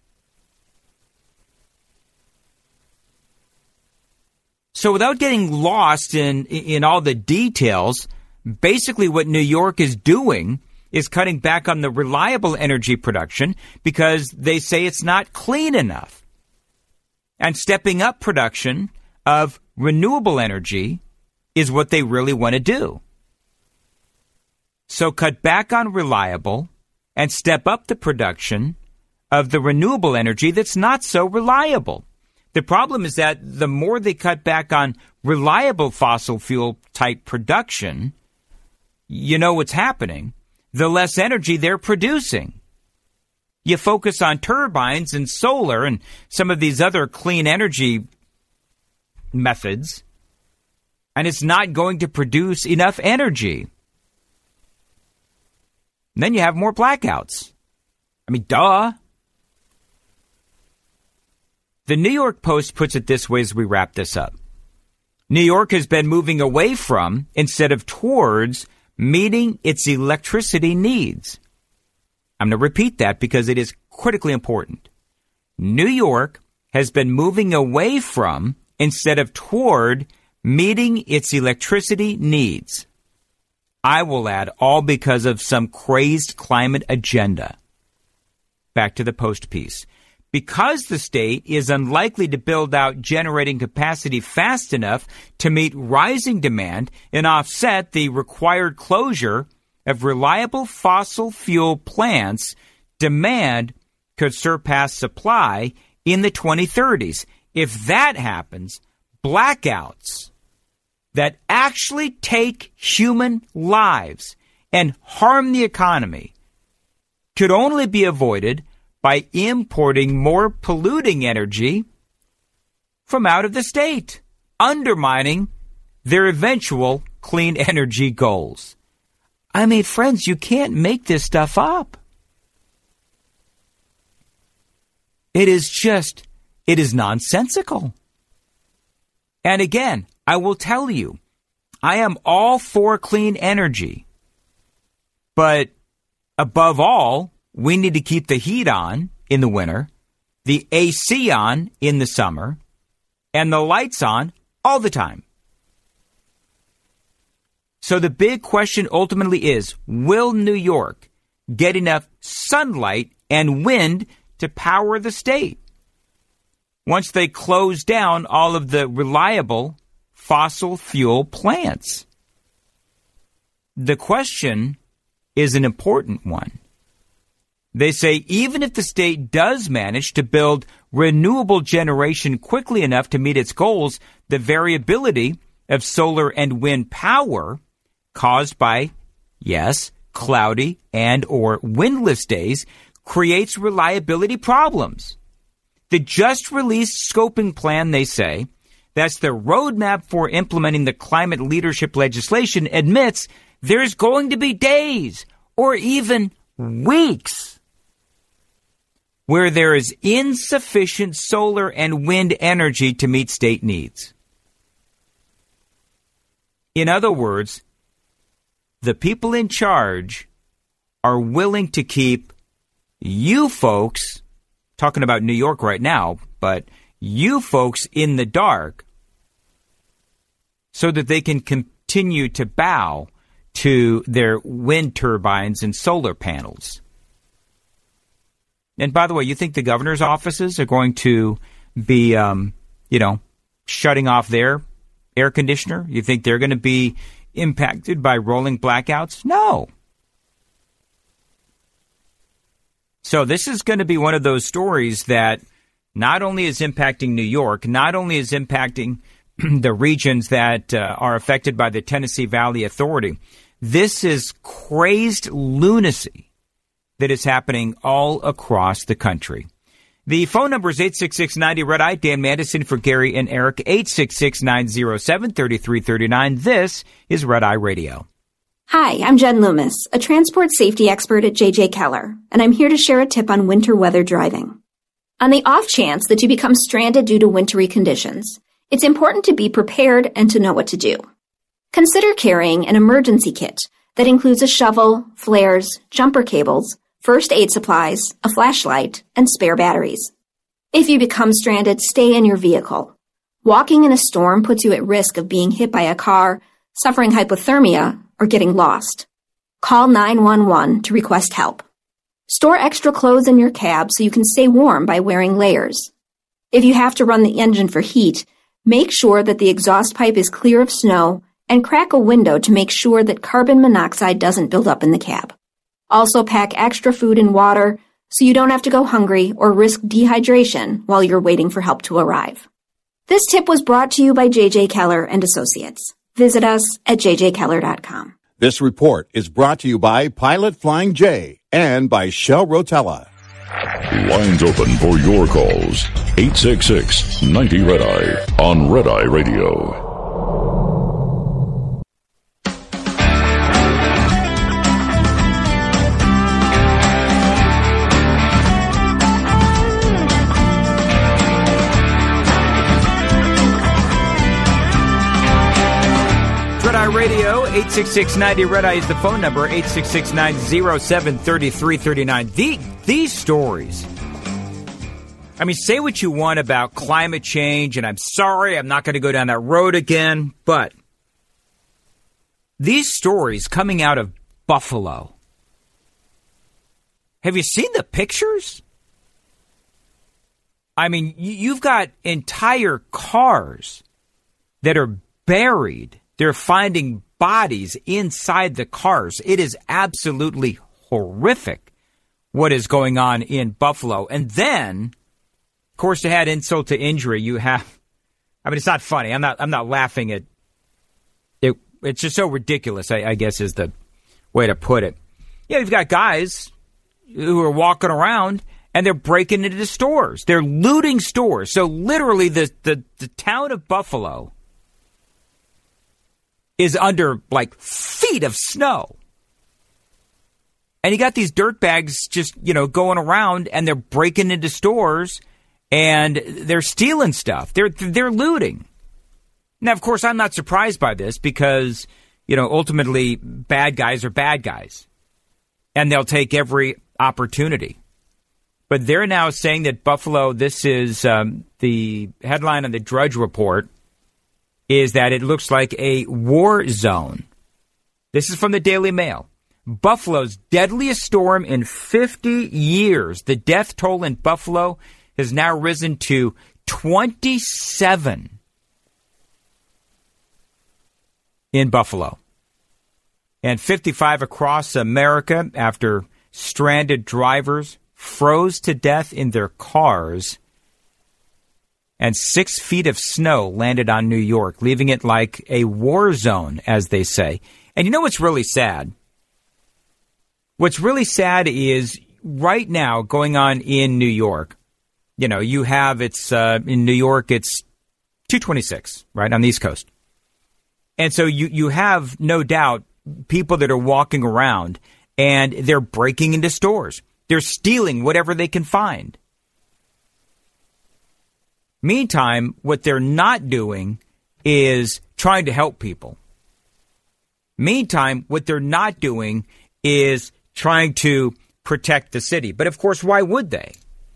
So without getting lost in in all the details, basically what New York is doing is cutting back on the reliable energy production because they say it's not clean enough, and stepping up production of renewable energy is what they really want to do. So cut back on reliable and step up the production of the renewable energy that's not so reliable. The problem is that the more they cut back on reliable fossil fuel type production, you know what's happening, the less energy they're producing. You focus on turbines and solar and some of these other clean energy methods, and it's not going to produce enough energy. And then you have more blackouts. I mean, duh. The New York Post puts it this way as we wrap this up. New York has been moving away from, instead of towards, meeting its electricity needs. I'm going to repeat that because it is critically important. New York has been moving away from, instead of toward, meeting its electricity needs. I will add, all because of some crazed climate agenda. Back to the Post piece. Because the state is unlikely to build out generating capacity fast enough to meet rising demand and offset the required closure of reliable fossil fuel plants, demand could surpass supply in the twenty thirties. If that happens, blackouts that actually take human lives and harm the economy could only be avoided by importing more polluting energy from out of the state, undermining their eventual clean energy goals. I mean, friends, you can't make this stuff up. It is just, it is nonsensical. And again, I will tell you, I am all for clean energy. But above all, we need to keep the heat on in the winter, the A C on in the summer, and the lights on all the time. So the big question ultimately is, will New York get enough sunlight and wind to power the state once they close down all of the reliable fossil fuel plants? The question is an important one. They say even if the state does manage to build renewable generation quickly enough to meet its goals, the variability of solar and wind power caused by, yes, cloudy and or windless days creates reliability problems. The just released scoping plan, they say, that's the roadmap for implementing the climate leadership legislation, admits there's going to be days or even weeks where there is insufficient solar and wind energy to meet state needs. In other words, the people in charge are willing to keep you folks, talking about New York right now, but you folks in the dark so that they can continue to bow to their wind turbines and solar panels. And by the way, you think the governor's offices are going to be, um, you know, shutting off their air conditioner? You think they're going to be impacted by rolling blackouts? No. So this is going to be one of those stories that not only is impacting New York, not only is impacting the regions that uh, are affected by the Tennessee Valley Authority, this is crazed lunacy that is happening all across the country. The phone number is eight six six, nine zero, red I. Dan Madison for Gary and Eric, eight six six, nine zero seven, three three three nine. This is Red Eye Radio. Hi, I'm Jen Loomis, a transport safety expert at J J Keller, and I'm here to share a tip on winter weather driving. On the off chance that you become stranded due to wintry conditions, it's important to be prepared and to know what to do. Consider carrying an emergency kit that includes a shovel, flares, jumper cables, first aid supplies, a flashlight, and spare batteries. If you become stranded, stay in your vehicle. Walking in a storm puts you at risk of being hit by a car, suffering hypothermia, or getting lost. Call nine one one to request help. Store extra clothes in your cab so you can stay warm by wearing layers. If you have to run the engine for heat, make sure that the exhaust pipe is clear of snow and crack a window to make sure that carbon monoxide doesn't build up in the cab. Also pack extra food and water so you don't have to go hungry or risk dehydration while you're waiting for help to arrive. This tip was brought to you by J J Keller and Associates. Visit us at j j keller dot com. This report is brought to you by Pilot Flying J and by Shell Rotella. Lines open for your calls. eight six six, nine zero, red I on Red Eye Radio. Radio, eight six six, nine zero, red I is the phone number, eight six six, nine zero seven, three three three nine. The, these stories, I mean, say what you want about climate change, and I'm sorry, I'm not going to go down that road again, but these stories coming out of Buffalo, have you seen the pictures? I mean, you've got entire cars that are buried. They're finding bodies inside the cars. It is absolutely horrific what is going on in Buffalo. And then, of course, to add insult to injury, you have, I mean, it's not funny. I'm not, I'm not laughing at it. It's just so ridiculous, I, I guess is the way to put it. Yeah, you've got guys who are walking around and they're breaking into the stores. They're looting stores. So literally the, the, the town of Buffalo is under, like, feet of snow. And you got these dirtbags just, you know, going around, and they're breaking into stores, and they're stealing stuff. They're they're looting. Now, of course, I'm not surprised by this because, you know, ultimately, bad guys are bad guys. And they'll take every opportunity. But they're now saying that Buffalo, this is um, the headline on the Drudge Report, is that it looks like a war zone. This is from the Daily Mail. Buffalo's deadliest storm in fifty years. The death toll in Buffalo has now risen to twenty-seven in Buffalo. And fifty-five across America after stranded drivers froze to death in their cars. And six feet of snow landed on New York, leaving it like a war zone, as they say. And you know what's really sad? What's really sad is right now going on in New York. You know, you have, it's uh, in New York, it's two twenty-six, right, on the East Coast. And so you, you have, no doubt, people that are walking around and they're breaking into stores. They're stealing whatever they can find. Meantime, what they're not doing is trying to help people. Meantime, what they're not doing is trying to protect the city. But of course, why would they?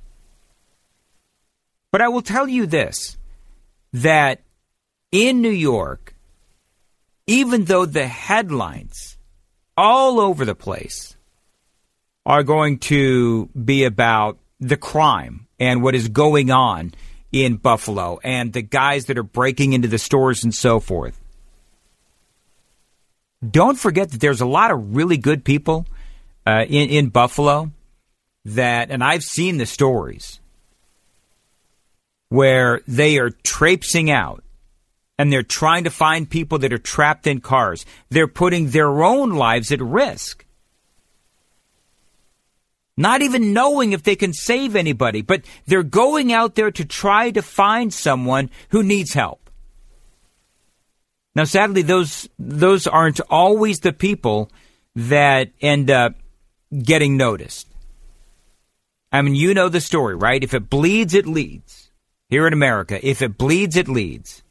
But I will tell you this, that in New York, even though the headlines all over the place are going to be about the crime and what is going on in Buffalo and the guys that are breaking into the stores and so forth, don't forget that there's a lot of really good people uh, in, in Buffalo that, and I've seen the stories, where they are traipsing out and they're trying to find people that are trapped in cars. They're putting their own lives at risk, not even knowing if they can save anybody, but they're going out there to try to find someone who needs help. Now, sadly, those those aren't always the people that end up getting noticed. I mean, you know the story, right? If it bleeds, it leads. Here in America, if it bleeds, it leads.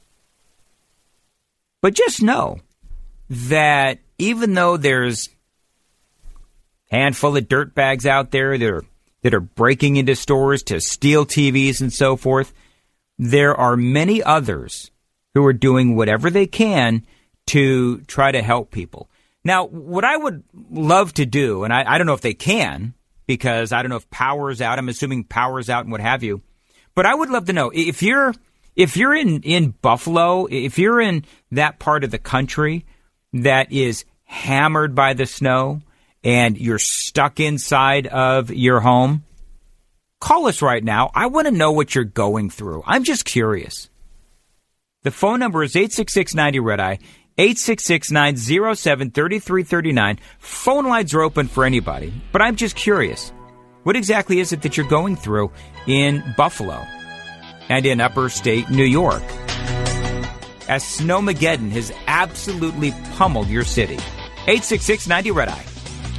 But just know that even though there's a handful of dirtbags out there that are, that are breaking into stores to steal T Vs and so forth, there are many others who are doing whatever they can to try to help people. Now, what I would love to do, and I, I don't know if they can, because I don't know if power's out. I'm assuming power's out and what have you. But I would love to know if you're if you're in, in Buffalo, if you're in that part of the country that is hammered by the snow and you're stuck inside of your home, call us right now. I want to know what you're going through. I'm just curious. The phone number is eight six six, nine zero, R E D I, eight six six, nine zero seven, three three three nine. Phone lines are open for anybody, but I'm just curious. What exactly is it that you're going through in Buffalo and in upper state New York, as Snowmageddon has absolutely pummeled your city? eight six six, nine zero, R E D I.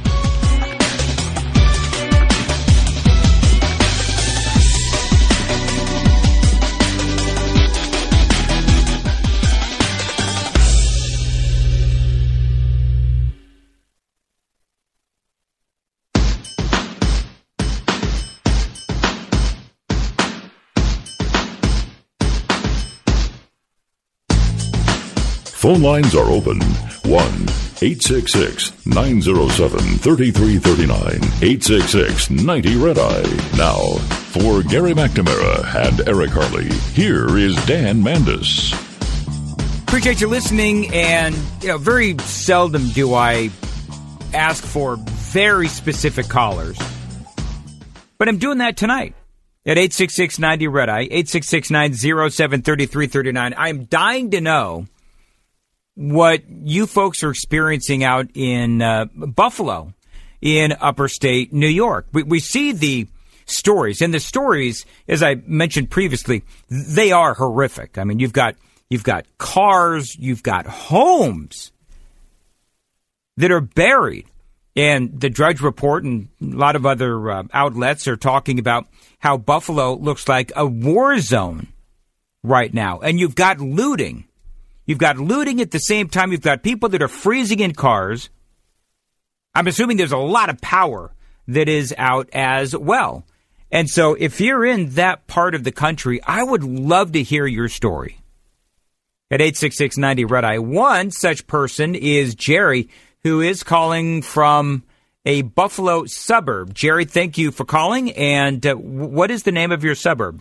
Phone lines are open. one eight six six, nine zero seven, three three three nine. eight six six, nine zero, R E D I. Now, for Gary McNamara and Eric Harley, here is Dan Mandis. Appreciate you listening, and you know, very seldom do I ask for very specific callers, but I'm doing that tonight at eight six six, nine zero, R E D I, eight six six, nine zero seven, three three three nine. I'm dying to know what you folks are experiencing out in uh, Buffalo, in upper state New York. We, we see the stories, and the stories, as I mentioned previously, they are horrific. I mean, you've got you've got cars, you've got homes that are buried. And the Drudge Report and a lot of other uh, outlets are talking about how Buffalo looks like a war zone right now. And you've got looting. You've got looting at the same time. You've got people that are freezing in cars. I'm assuming there's a lot of power that is out as well. And so if you're in that part of the country, I would love to hear your story. At eight six six, nine zero, R E D I. One such person is Jerry, who is calling from a Buffalo suburb. Jerry, thank you for calling. And uh, what is the name of your suburb?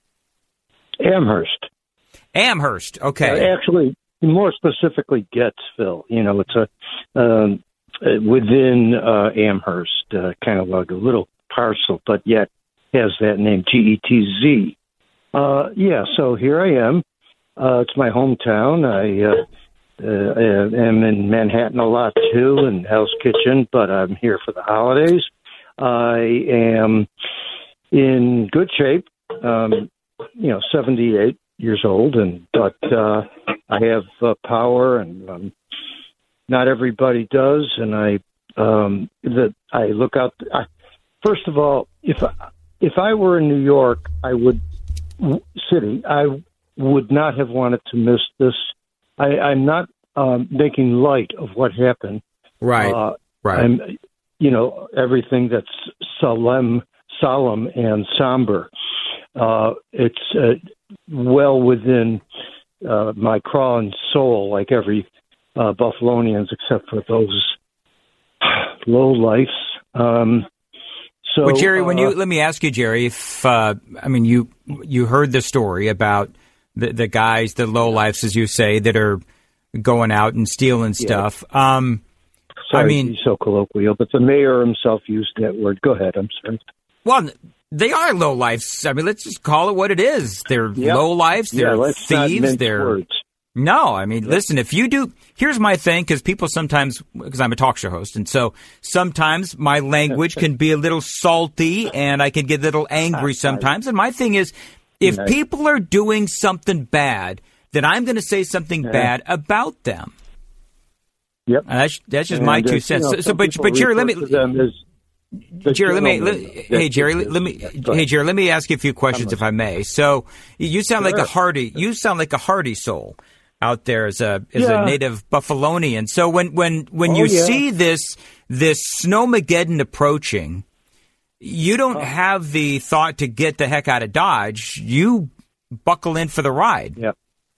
Amherst. Amherst, okay. Uh, actually, more specifically, Gettsville. You know, it's a um, uh, within uh, Amherst, uh, kind of like a little parcel, but yet has that name, G E T Z. Uh, yeah, so here I am. Uh, it's my hometown. I uh, uh, am in Manhattan a lot, too, and Hell's Kitchen, but I'm here for the holidays. I am in good shape, um, you know, seventy-eight years old, and but uh, I have uh, power, and um, not everybody does. And I um, that I look out. I, first of all, if I, if I were in New York, I would city. I would not have wanted to miss this. I, I'm not um, making light of what happened. Right. Uh, right. I'm, you know, everything that's solemn, solemn, and somber. Uh, it's uh, well within uh, my crawling soul, like every uh, Buffalonians, except for those low lives. Um, So, well, Jerry, when you uh, let me ask you, Jerry, if uh, I mean you you heard the story about the the guys, the lowlifes, as you say, that are going out and stealing stuff. Yeah. Um, sorry I mean, to be so colloquial, but the mayor himself used that word. Go ahead. I'm sorry. Well, they are lowlifes. I mean, let's just call it what it is. They're yep. lowlifes. They're yeah, let's thieves. Not mince they're words. No, I mean, yep. listen, if you do, here's my thing, because people sometimes, because I'm a talk show host, and so sometimes my language can be a little salty and I can get a little angry sometimes. And my thing is, if nice. people are doing something bad, then I'm going to say something yeah. bad about them. Yep. And that's, that's just and my two uh, cents. You know, so, so but, but Jerry, let me. Jerry, let me. Let, hey, Jerry, let, let me. Hey, Jerry, let me ask you a few questions, if I may. So, you sound sure. like a hardy. You sound like a hardy soul out there as a as yeah. a native Buffalonian. So when when when oh, you yeah. see this this Snowmageddon approaching, you don't oh. have the thought to get the heck out of Dodge. You buckle in for the ride. Yeah.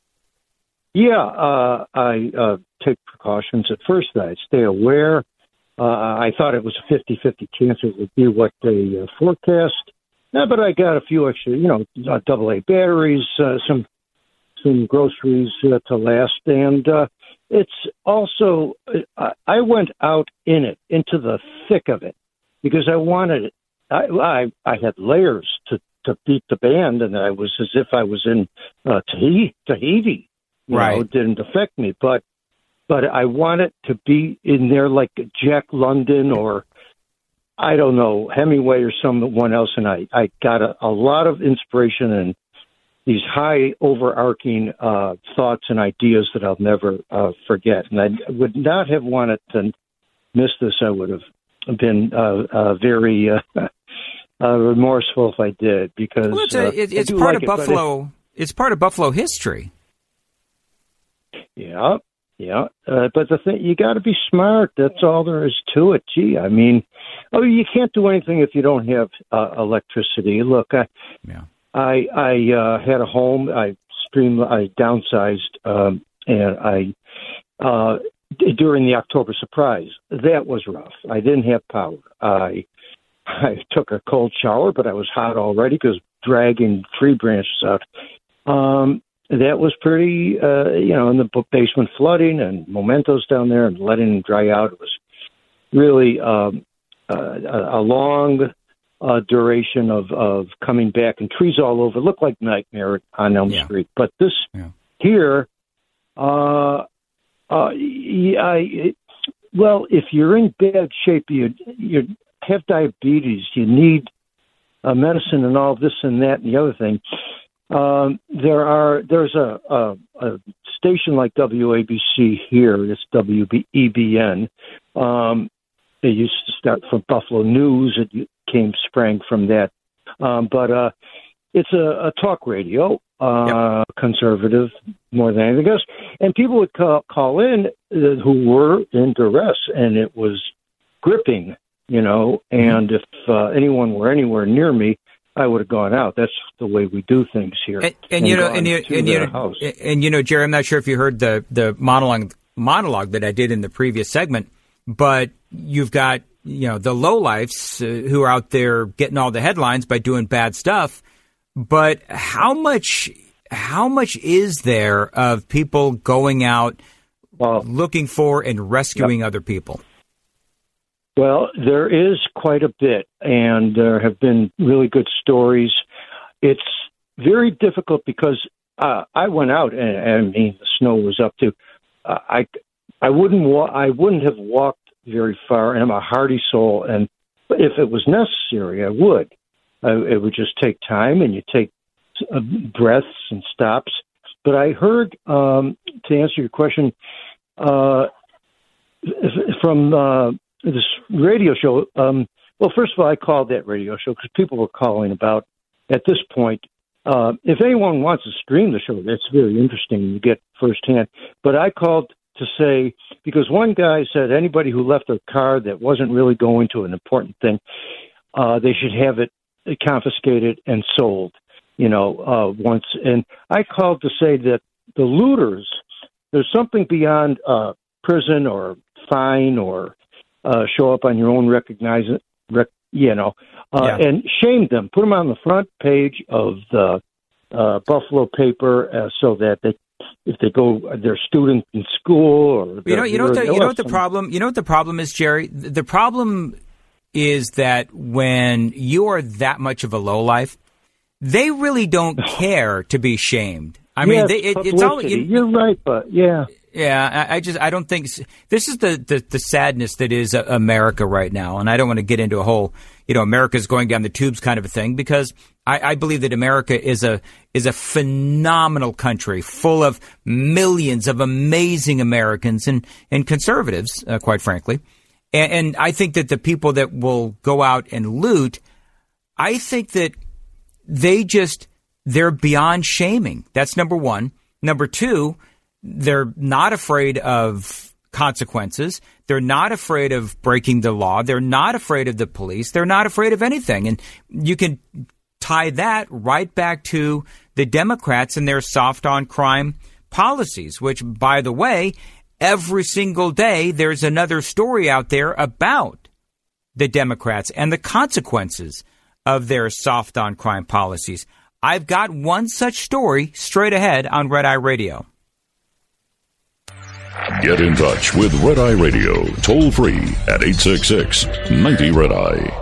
Yeah, uh, I uh, take precautions. At first, I'd stay aware. Uh, I thought it was a fifty-fifty chance it would be what they uh, forecast. Yeah, but I got a few extra, you know, uh, double A batteries, uh, some some groceries uh, to last, and uh, it's also uh, I went out in it, into the thick of it, because I wanted it. I I, I had layers to, to beat the band, and I was as if I was in uh, Tahiti. Tahiti. You right. know, it didn't affect me, but but I wanted to be in there like Jack London or I don't know, Hemingway or someone else, and I, I got a, a lot of inspiration and these high overarching uh, thoughts and ideas that I'll never uh, forget. And I would not have wanted to miss this. I would have been uh, uh, very uh, uh, remorseful if I did, because well, it's, a, uh, it, it's part of it, Buffalo. It, it's part of Buffalo history. Yeah, yeah. Uh, but the thing, you got to be smart. That's all there is to it. Gee, I mean, oh, you can't do anything if you don't have uh, electricity. Look, I, yeah. I, I uh, had a home. I streamed. I downsized, um, and I uh, during the October surprise. That was rough. I didn't have power. I I took a cold shower, but I was hot already because dragging tree branches out. Um, That was pretty, uh, you know, in the basement flooding and mementos down there and letting them dry out. It was really um, uh, a long uh, duration of, of coming back, and trees all over. It looked like nightmare on Elm yeah. Street. But this yeah. here, uh, uh, yeah, it, well, if you're in bad shape, you you have diabetes, you need uh, medicine and all this and that and the other thing. Um, there are there's a, a, a station like W A B C here. It's W E B N. Um, they used to start from Buffalo News. It came sprang from that. Um, but uh, it's a, a talk radio, uh, yep. conservative more than anything else. And people would call, call in uh, who were in duress, and it was gripping, you know. And if uh, anyone were anywhere near me, I would have gone out. That's the way we do things here. And, and, and you know, and you, and, you know and you know, Jerry, I'm not sure if you heard the the monologue monologue that I did in the previous segment, but you've got, you know, the lowlifes uh, who are out there getting all the headlines by doing bad stuff. But how much how much is there of people going out well, looking for and rescuing yep. other people? Well, there is quite a bit, and there have been really good stories. It's very difficult because uh, I went out, and, and I mean, the snow was up too. Uh, I I wouldn't wa- I wouldn't have walked very far, and I'm a hardy soul, and if it was necessary, I would. Uh, it would just take time, and you take uh, breaths and stops. But I heard, um, to answer your question, uh, from uh, this radio show. Um, well, first of all, I called that radio show because people were calling about, at this point, uh, if anyone wants to stream the show, that's very interesting. You get firsthand. But I called to say, because one guy said anybody who left a car that wasn't really going to an important thing, uh, they should have it confiscated and sold, you know, uh, once. And I called to say that the looters, there's something beyond uh, prison or fine or uh, show up on your own recognize, rec, you know, uh, Yeah. and shamed them, put them on the front page of the uh, Buffalo paper uh, so that they, if they go, they're students in school or you know, you know, what the, you know what the some, problem, you know what the problem is, Jerry. The problem is that when you are that much of a lowlife, they really don't care to be shamed. I mean, yes, they, it, it's all. You, You're right, but yeah. Yeah, I, I just I don't think this is the, the, the sadness that is America right now, and I don't want to get into a whole you know America's going down the tubes kind of a thing, because I, I believe that America is a is a phenomenal country full of millions of amazing Americans and and conservatives, uh, quite frankly, and, and I think that the people that will go out and loot, I think that they just they're beyond shaming. That's number one. Number two. They're not afraid of consequences. They're not afraid of breaking the law. They're not afraid of the police. They're not afraid of anything. And you can tie that right back to the Democrats and their soft on crime policies, which, by the way, every single day there's another story out there about the Democrats and the consequences of their soft on crime policies. I've got one such story straight ahead on Red Eye Radio. Get in touch with Red Eye Radio, toll free at eight six six, ninety, Red Eye.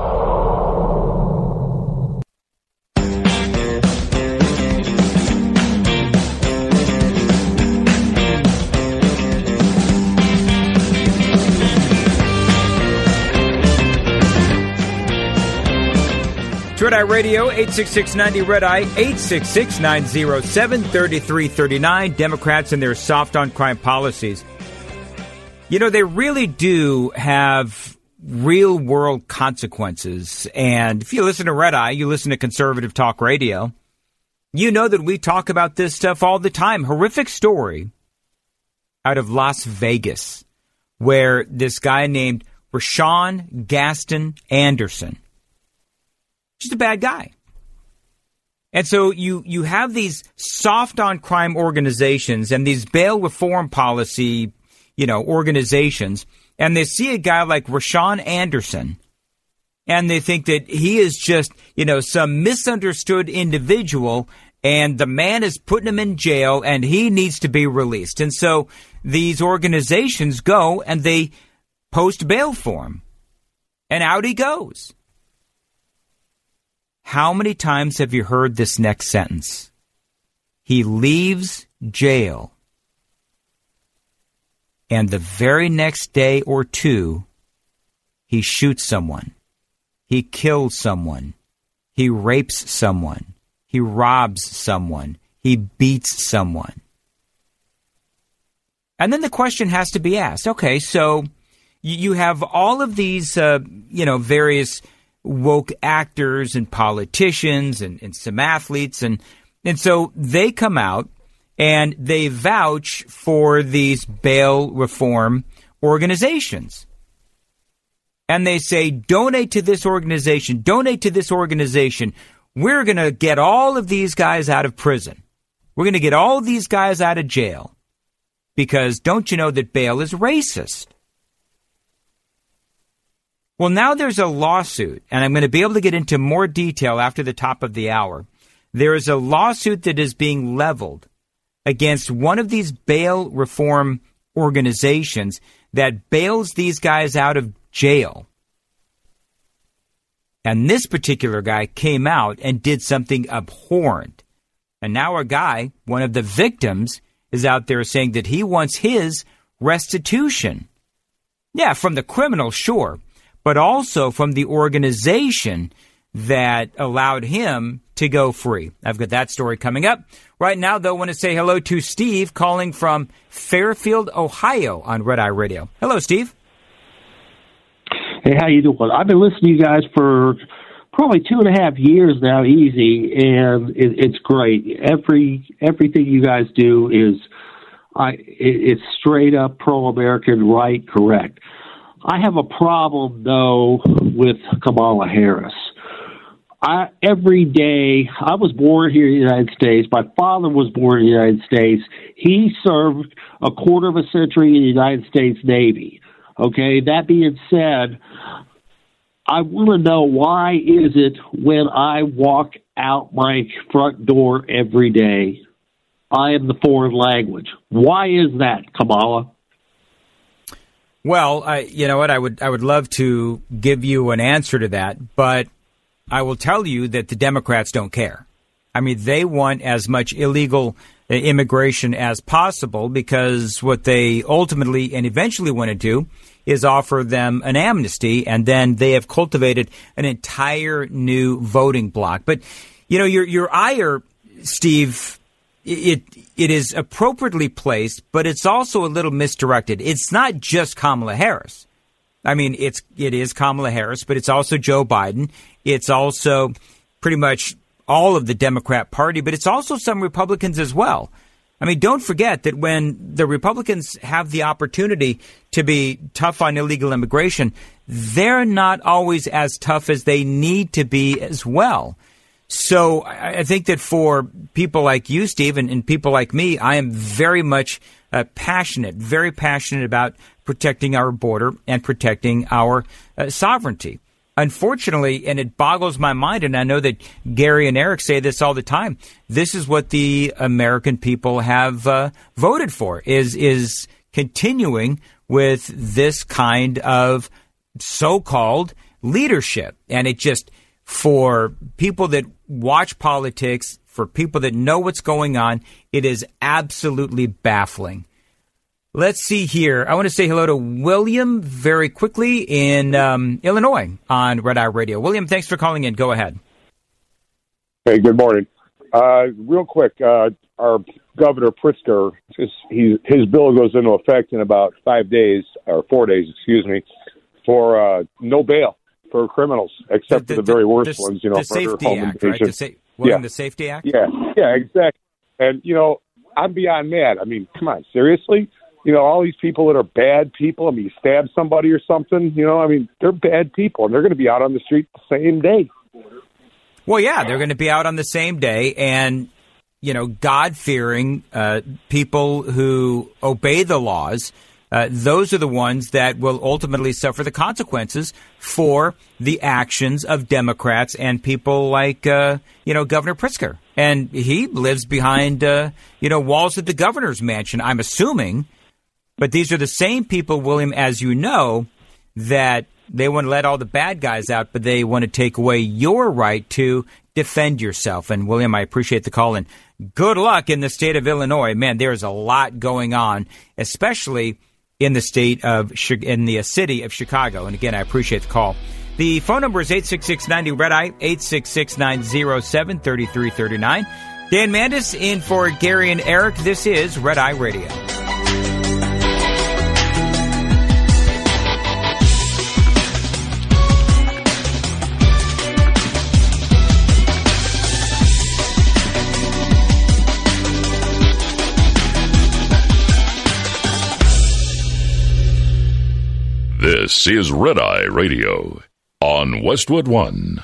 Red Eye Radio, eight six six, ninety, Red Eye, eight six six, nine oh seven, three three three nine. Democrats and their soft on crime policies. You know, they really do have real world consequences. And if you listen to Red Eye, you listen to conservative talk radio, you know that we talk about this stuff all the time. Horrific story out of Las Vegas, where this guy named Rashawn Gaston Anderson, just a bad guy. And so you, you have these soft on crime organizations and these bail reform policy, you know, organizations, and they see a guy like Rashawn Anderson, and they think that he is just, you know, some misunderstood individual, and the man is putting him in jail, and he needs to be released. And so these organizations go and they post bail for him, and out he goes. How many times have you heard this next sentence? He leaves jail, and the very next day or two, he shoots someone. He kills someone. He rapes someone. He robs someone. He beats someone. And then the question has to be asked, okay, so you have all of these, uh, you know, various woke actors and politicians and, and some athletes. And, and so they come out and they vouch for these bail reform organizations. And they say, donate to this organization, donate to this organization. We're going to get all of these guys out of prison. We're going to get all of these guys out of jail. Because don't you know that bail is racist? Well, now there's a lawsuit, and I'm going to be able to get into more detail after the top of the hour. There is a lawsuit that is being leveled against one of these bail reform organizations that bails these guys out of jail. And this particular guy came out and did something abhorrent. And now a guy, one of the victims, is out there saying that he wants his restitution. Yeah, from the criminal, sure, but also from the organization that allowed him to go free. I've got that story coming up. Right now, though, I want to say hello to Steve calling from Fairfield, Ohio on Red Eye Radio. Hello, Steve. Hey, how you doing? I've been listening to you guys for probably two and a half years now, easy, and it, it's great. Every everything you guys do is, I it, it's straight up pro-American, right, correct. I have a problem, though, with Kamala Harris. I, every day, I was born here in the United States. My father was born in the United States. He served a quarter of a century in the United States Navy. Okay, that being said, I want to know, why is it when I walk out my front door every day, I am the foreign language? Why is that, Kamala? Well, I, you know what? I would I would love to give you an answer to that, but I will tell you that the Democrats don't care. I mean, they want as much illegal immigration as possible, because what they ultimately and eventually want to do is offer them an amnesty, and then they have cultivated an entire new voting bloc. But, you know, your your ire, Steve, it it is appropriately placed, but it's also a little misdirected. It's not just Kamala Harris. I mean, it's it is Kamala Harris, but it's also Joe Biden. It's also pretty much all of the Democrat Party, but it's also some Republicans as well. I mean, don't forget that when the Republicans have the opportunity to be tough on illegal immigration, they're not always as tough as they need to be as well. So I think that for people like you, Steve, and, and people like me, I am very much uh, passionate, very passionate about protecting our border and protecting our uh, sovereignty. Unfortunately, and it boggles my mind, and I know that Gary and Eric say this all the time, this is what the American people have uh, voted for, is is continuing with this kind of so-called leadership. And it just, for people that watch politics, for people that know what's going on, it is absolutely baffling. Let's see here. I want to say hello to William very quickly in um, Illinois on Red Eye Radio. William, thanks for calling in. Go ahead. Hey, good morning. Uh, real quick, uh, our Governor Pritzker, his, he, his bill goes into effect in about five days, or four days, excuse me, for uh, no bail for criminals, except the, the, for the very worst the, ones, you know, the murder, Safety home Act, invasion. right? The, sa- William, yeah. the Safety Act? Yeah, yeah, exactly. And, you know, I'm beyond mad. I mean, come on, seriously? You know, all these people that are bad people, I mean, you stab somebody or something, you know, I mean, they're bad people, and they're going to be out on the street the same day. Well, yeah, they're going to be out on the same day, and, you know, God-fearing uh, people who obey the laws, uh, those are the ones that will ultimately suffer the consequences for the actions of Democrats and people like, uh, you know, Governor Pritzker. And he lives behind, uh, you know, walls at the governor's mansion, I'm assuming. But these are the same people, William, as you know, that they want to let all the bad guys out, but they want to take away your right to defend yourself. And, William, I appreciate the call. And good luck in the state of Illinois. Man, there's a lot going on, especially in the state of, in the city of Chicago. And, again, I appreciate the call. The phone number is eight six six nine zero red eye, eight six six nine zero seven three three three nine. Dan Mandis in for Gary and Eric. This is Red Eye Radio. This is Red Eye Radio on Westwood One.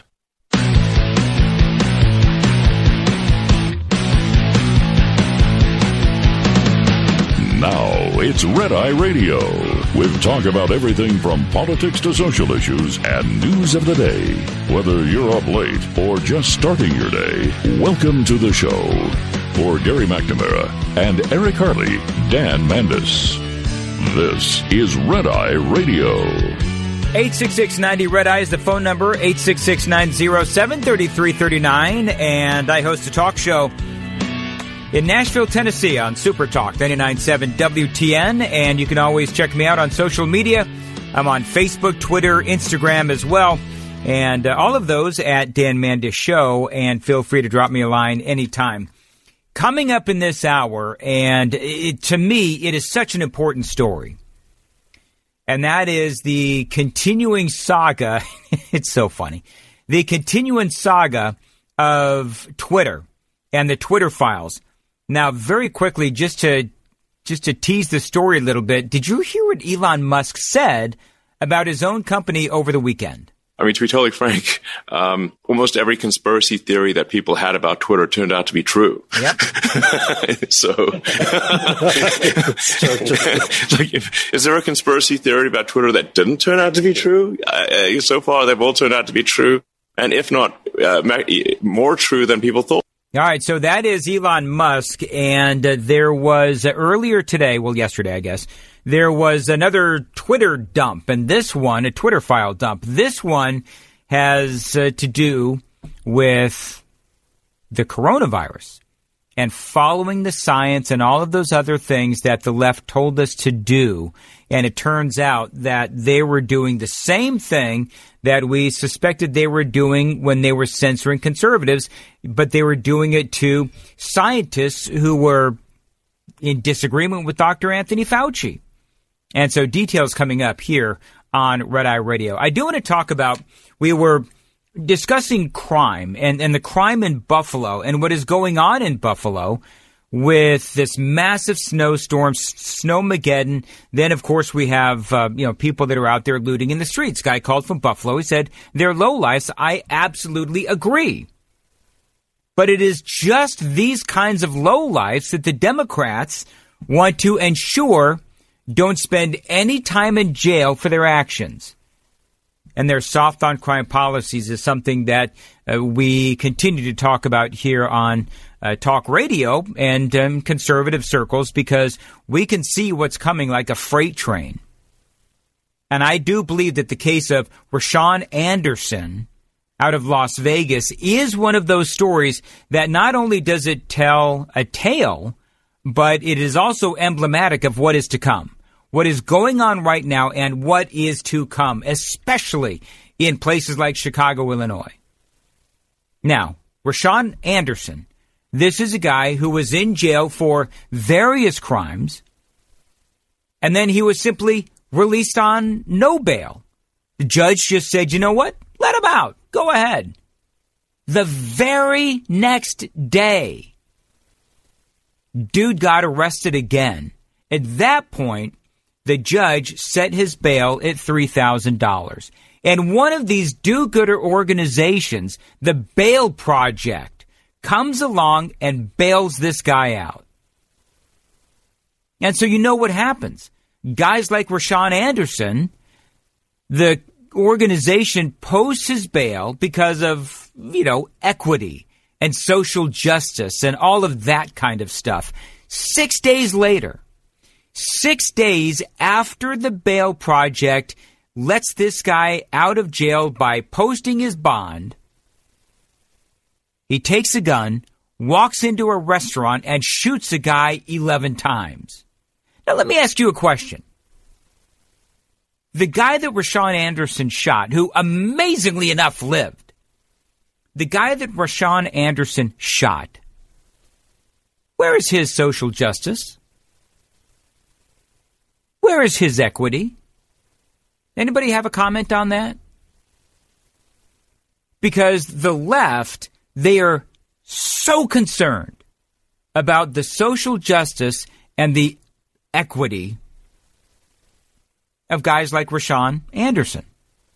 Now it's Red Eye Radio with talk about everything from politics to social issues and news of the day. Whether you're up late or just starting your day, welcome to the show. For Gary McNamara and Eric Harley, Dan Mandis. This is Red Eye Radio. eight six six nine zero Red Eye is the phone number, eight six six nine zero seven three three three nine. And I host a talk show in Nashville, Tennessee on Super Talk ninety-nine point seven W T N. And you can always check me out on social media. I'm on Facebook, Twitter, Instagram as well. And uh, all of those at Dan Mandis Show. And feel free to drop me a line anytime. Coming up in this hour, and it, to me, it is such an important story. And that is the continuing saga. It's so funny. The continuing saga of Twitter and the Twitter files. Now, very quickly, just to just to tease the story a little bit, did you hear what Elon Musk said about his own company over the weekend? I mean, to be totally frank, um, almost every conspiracy theory that people had about Twitter turned out to be true. Yep. so, like, if, is there a conspiracy theory about Twitter that didn't turn out to be true? Uh, so far, they've all turned out to be true. And if not, uh, more true than people thought. All right, so that is Elon Musk, and uh, there was uh, earlier today, well, yesterday, I guess, there was another Twitter dump, and this one, a Twitter file dump. This one has uh, to do with the coronavirus and following the science and all of those other things that the left told us to do. And it turns out that they were doing the same thing that we suspected they were doing when they were censoring conservatives, but they were doing it to scientists who were in disagreement with Doctor Anthony Fauci. And so details coming up here on Red Eye Radio. I do want to talk about, we were discussing crime and, and the crime in Buffalo and what is going on in Buffalo with this massive snowstorm, Snowmageddon. Then, of course, we have, uh, you know, people that are out there looting in the streets. Guy called from Buffalo. He said they're lowlifes. I absolutely agree. But it is just these kinds of lowlifes that the Democrats want to ensure don't spend any time in jail for their actions. And their soft on crime policies is something that uh, we continue to talk about here on uh, Talk Radio and um, conservative circles, because we can see what's coming like a freight train. And I do believe that the case of Rashawn Anderson out of Las Vegas is one of those stories that not only does it tell a tale, but it is also emblematic of what is to come. What is going on right now and what is to come, especially in places like Chicago, Illinois. Now, Rashawn Anderson, this is a guy who was in jail for various crimes, and then he was simply released on no bail. The judge just said, you know what? Let him out. Go ahead. The very next day, dude got arrested again. At that point, the judge set his bail at three thousand dollars. And one of these do-gooder organizations, the Bail Project, comes along and bails this guy out. And so you know what happens. Guys like Rashawn Anderson, the organization posts his bail because of, you know, equity and social justice and all of that kind of stuff. Six days later, Six days after the Bail Project lets this guy out of jail by posting his bond, he takes a gun, walks into a restaurant, and shoots a guy eleven times. Now, let me ask you a question. The guy that Rashawn Anderson shot, who amazingly enough lived, the guy that Rashawn Anderson shot, where is his social justice? Where is his equity? Anybody have a comment on that? Because the left, they are so concerned about the social justice and the equity of guys like Rashawn Anderson.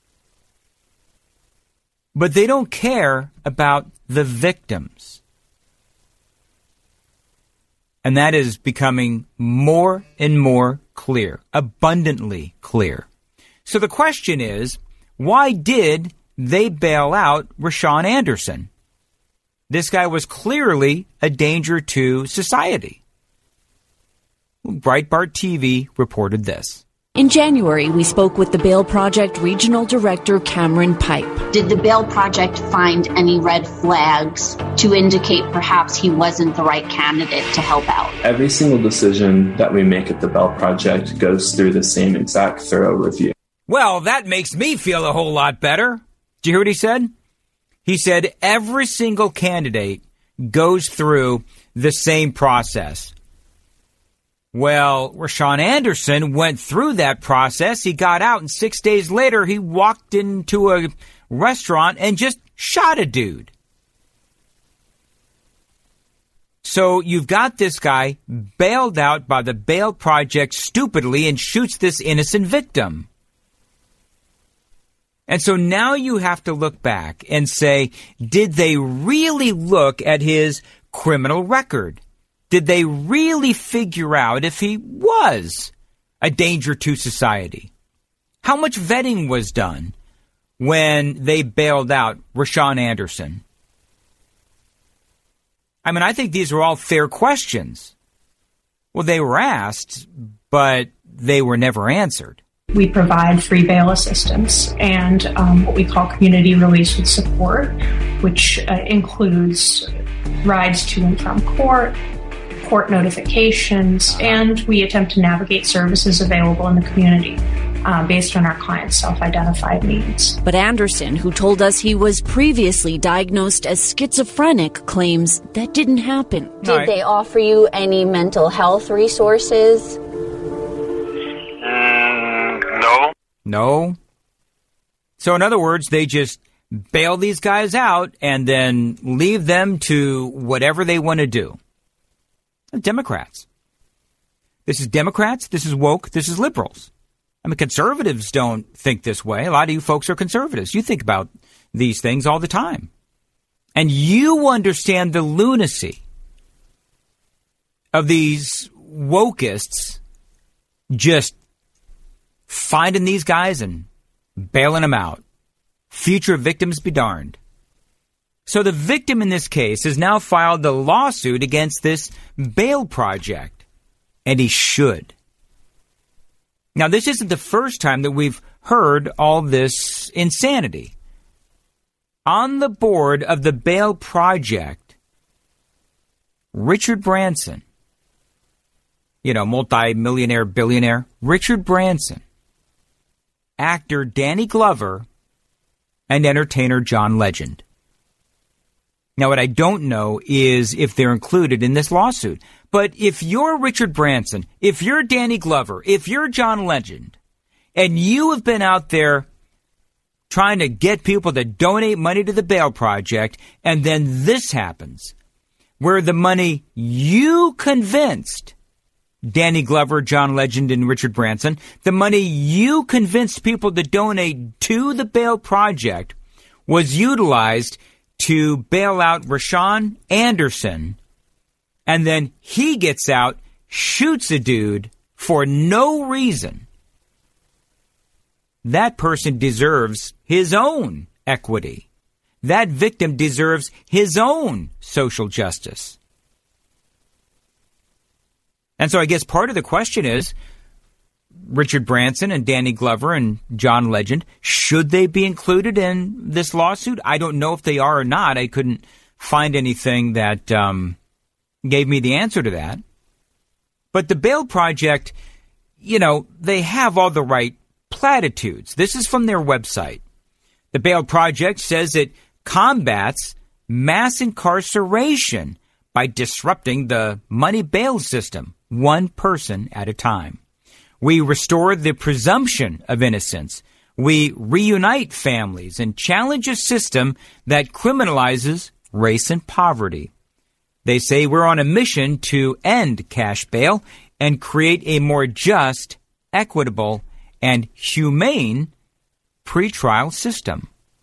But they don't care about the victims. And that is becoming more and more clear, abundantly clear. So the question is, why did they bail out Rashawn Anderson? This guy was clearly a danger to society. Breitbart T V reported this. In January, we spoke with the Bail Project Regional Director Cameron Pipe. Did the Bail Project find any red flags to indicate perhaps he wasn't the right candidate to help out? Every single decision that we make at the Bail Project goes through the same exact thorough review. Well, that makes me feel a whole lot better. Do you hear what he said? He said every single candidate goes through the same process. Well, Rashawn Anderson went through that process. He got out, and six days later, he walked into a restaurant and just shot a dude. So you've got this guy bailed out by the Bail Project stupidly and shoots this innocent victim. And so now you have to look back and say, did they really look at his criminal record? Did they really figure out if he was a danger to society? How much vetting was done when they bailed out Rashawn Anderson? I mean, I think these are all fair questions. Well, they were asked, but they were never answered. We provide free bail assistance and um, what we call community release with support, which uh, includes rides to and from court, court notifications, and we attempt to navigate services available in the community uh, based on our clients' self-identified needs. But Anderson, who told us he was previously diagnosed as schizophrenic, claims that didn't happen. Did right. they offer you any mental health resources? No. No. So in other words, they just bail these guys out and then leave them to whatever they want to do. Democrats. This is Democrats. This is woke. This is liberals. I mean, conservatives don't think this way. A lot of you folks are conservatives. You think about these things all the time. And you understand the lunacy of these wokeists just finding these guys and bailing them out. Future victims be darned. So the victim in this case has now filed a lawsuit against this bail project, and he should. Now, this isn't the first time that we've heard all this insanity. On the board of the bail project, Richard Branson, you know, multi-millionaire, billionaire, Richard Branson, actor Danny Glover, and entertainer John Legend. Now, what I don't know is if they're included in this lawsuit. But if you're Richard Branson, if you're Danny Glover, if you're John Legend, and you have been out there trying to get people to donate money to the bail project, and then this happens, where the money you convinced Danny Glover, John Legend, and Richard Branson, the money you convinced people to donate to the bail project was utilized to bail out Rashawn Anderson, and then he gets out, shoots a dude for no reason. That person deserves his own equity. That victim deserves his own social justice. And so I guess part of the question is, Richard Branson and Danny Glover and John Legend, should they be included in this lawsuit? I don't know if they are or not. I couldn't find anything that um, gave me the answer to that. But the bail project, you know, they have all the right platitudes. This is from their website. The bail project says it combats mass incarceration by disrupting the money bail system, one person at a time. We restore the presumption of innocence. We reunite families and challenge a system that criminalizes race and poverty. They say we're on a mission to end cash bail and create a more just, equitable, and humane pretrial system.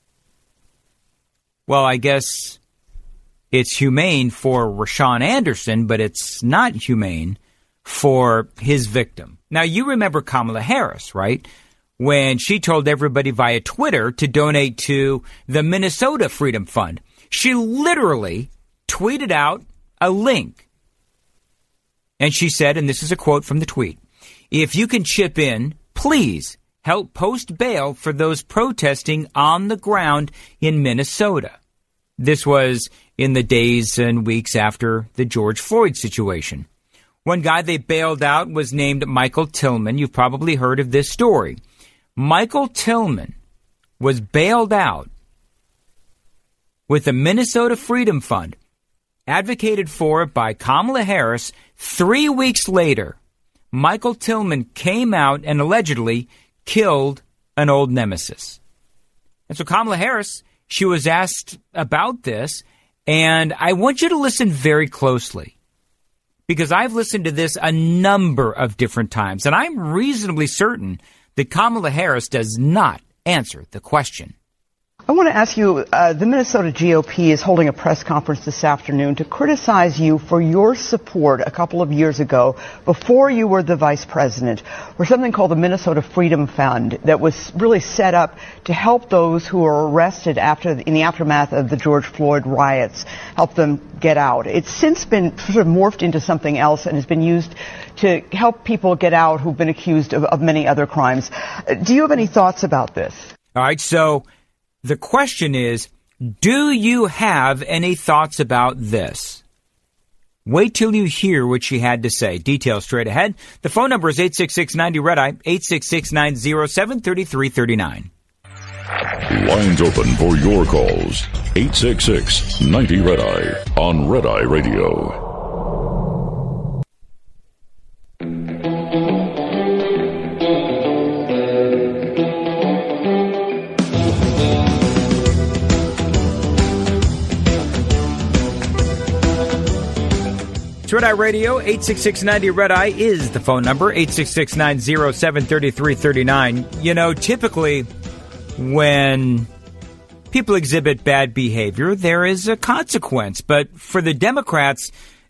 Well, I guess it's humane for Rashawn Anderson, but it's not humane for his victim. Now, you remember Kamala Harris, right? When she told everybody via Twitter to donate to the Minnesota Freedom Fund. She literally tweeted out a link. And she said, and this is a quote from the tweet, "If you can chip in, please help post bail for those protesting on the ground in Minnesota." This was in the days and weeks after the George Floyd situation. One guy they bailed out was named Michael Tillman. You've probably heard of this story. Michael Tillman was bailed out with the Minnesota Freedom Fund, advocated for by Kamala Harris. Three weeks later, Michael Tillman came out and allegedly killed an old nemesis. And so Kamala Harris, she was asked about this, and I want you to listen very closely, because I've listened to this a number of different times, and I'm reasonably certain that Kamala Harris does not answer the question. I want to ask you, uh, the Minnesota G O P is holding a press conference this afternoon to criticize you for your support a couple of years ago, before you were the vice president, for something called the Minnesota Freedom Fund that was really set up to help those who were arrested after in the aftermath of the George Floyd riots, help them get out. It's since been sort of morphed into something else and has been used to help people get out who've been accused of, of many other crimes. Do you have any thoughts about this? All right, so the question is, do you have any thoughts about this? Wait till you hear what she had to say. Details straight ahead. The phone number is eight six six, nine zero, R E D I, eight six six, nine zero seven, three three three nine. Lines open for your calls. eight six six, nine zero, R E D I on Red Eye Radio. It's Red Eye Radio. Eight six six, nine zero, R E D I is the phone number. eight six six, nine zero seven, three three three nine. You know, typically when people exhibit bad behavior, there is a consequence. But for the Democrats,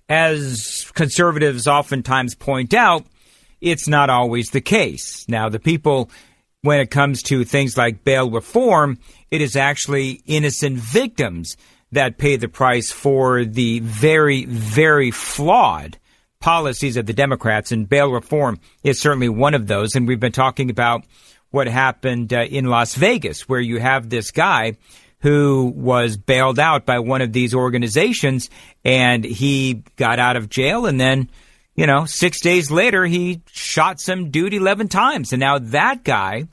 as conservatives oftentimes point out, it's not always the case. Now, the people, when it comes to things like bail reform, it is actually innocent victims that pay the price for the very, very flawed policies of the Democrats, and bail reform is certainly one of those. And we've been talking about what happened uh, in Las Vegas, where you have this guy who was bailed out by one of these organizations, and he got out of jail, and then, you know, six days later, he shot some dude eleven times. And now that guy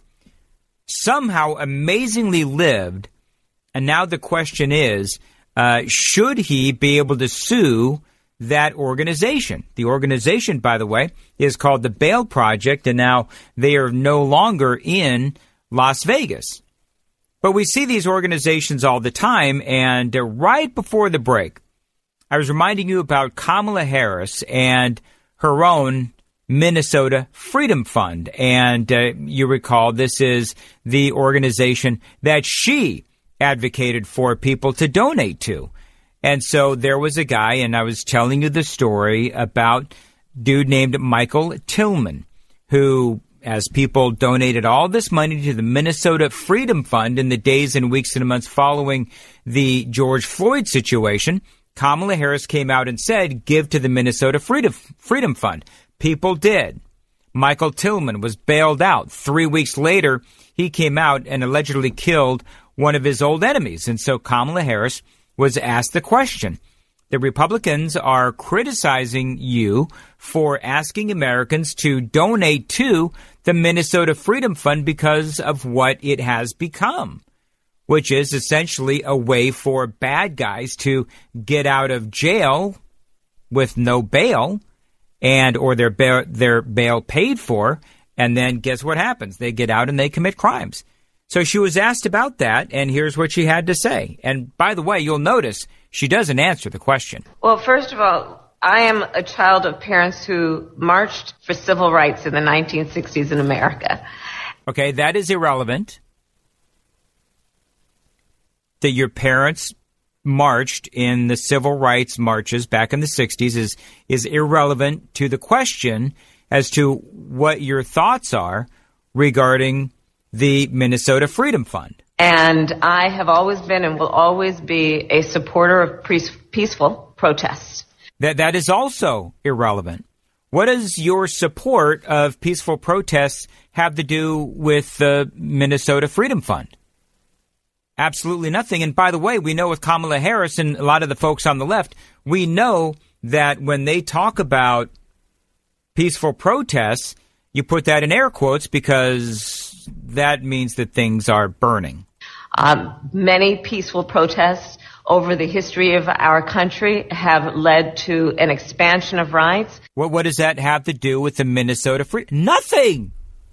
somehow amazingly lived. And now the question is, uh, should he be able to sue that organization? The organization, by the way, is called the Bail Project, and now they are no longer in Las Vegas. But we see these organizations all the time, and uh, right before the break, I was reminding you about Kamala Harris and her own Minnesota Freedom Fund. And uh, you recall this is the organization that she advocated for people to donate to. And so there was a guy, and I was telling you the story about a dude named Michael Tillman, who, as people donated all this money to the Minnesota Freedom Fund in the days and weeks and months following the George Floyd situation, Kamala Harris came out and said, give to the Minnesota Freedom, Freedom Fund. People did. Michael Tillman was bailed out. Three weeks later, he came out and allegedly killed one of his old enemies. And so Kamala Harris was asked the question. The Republicans are criticizing you for asking Americans to donate to the Minnesota Freedom Fund because of what it has become, which is essentially a way for bad guys to get out of jail with no bail, and or their bail, their bail paid for, and then guess what happens? They get out and they commit crimes. So she was asked about that, and here's what she had to say. And by the way, you'll notice she doesn't answer the question. Well, first of all, I am a child of parents who marched for civil rights in the nineteen sixties in America. Okay, that is irrelevant. That your parents marched in the civil rights marches back in the sixties is is irrelevant to the question as to what your thoughts are regarding the Minnesota Freedom Fund. And I have always been and will always be a supporter of peaceful protests. That that is also irrelevant. What does your support of peaceful protests have to do with the Minnesota Freedom Fund? Absolutely nothing. And by the way, we know with Kamala Harris and a lot of the folks on the left, we know that when they talk about peaceful protests, you put that in air quotes because that means that things are burning. Um, many peaceful protests over the history of our country have led to an expansion of rights. What, what does that have to do with the Minnesota Free? Nothing.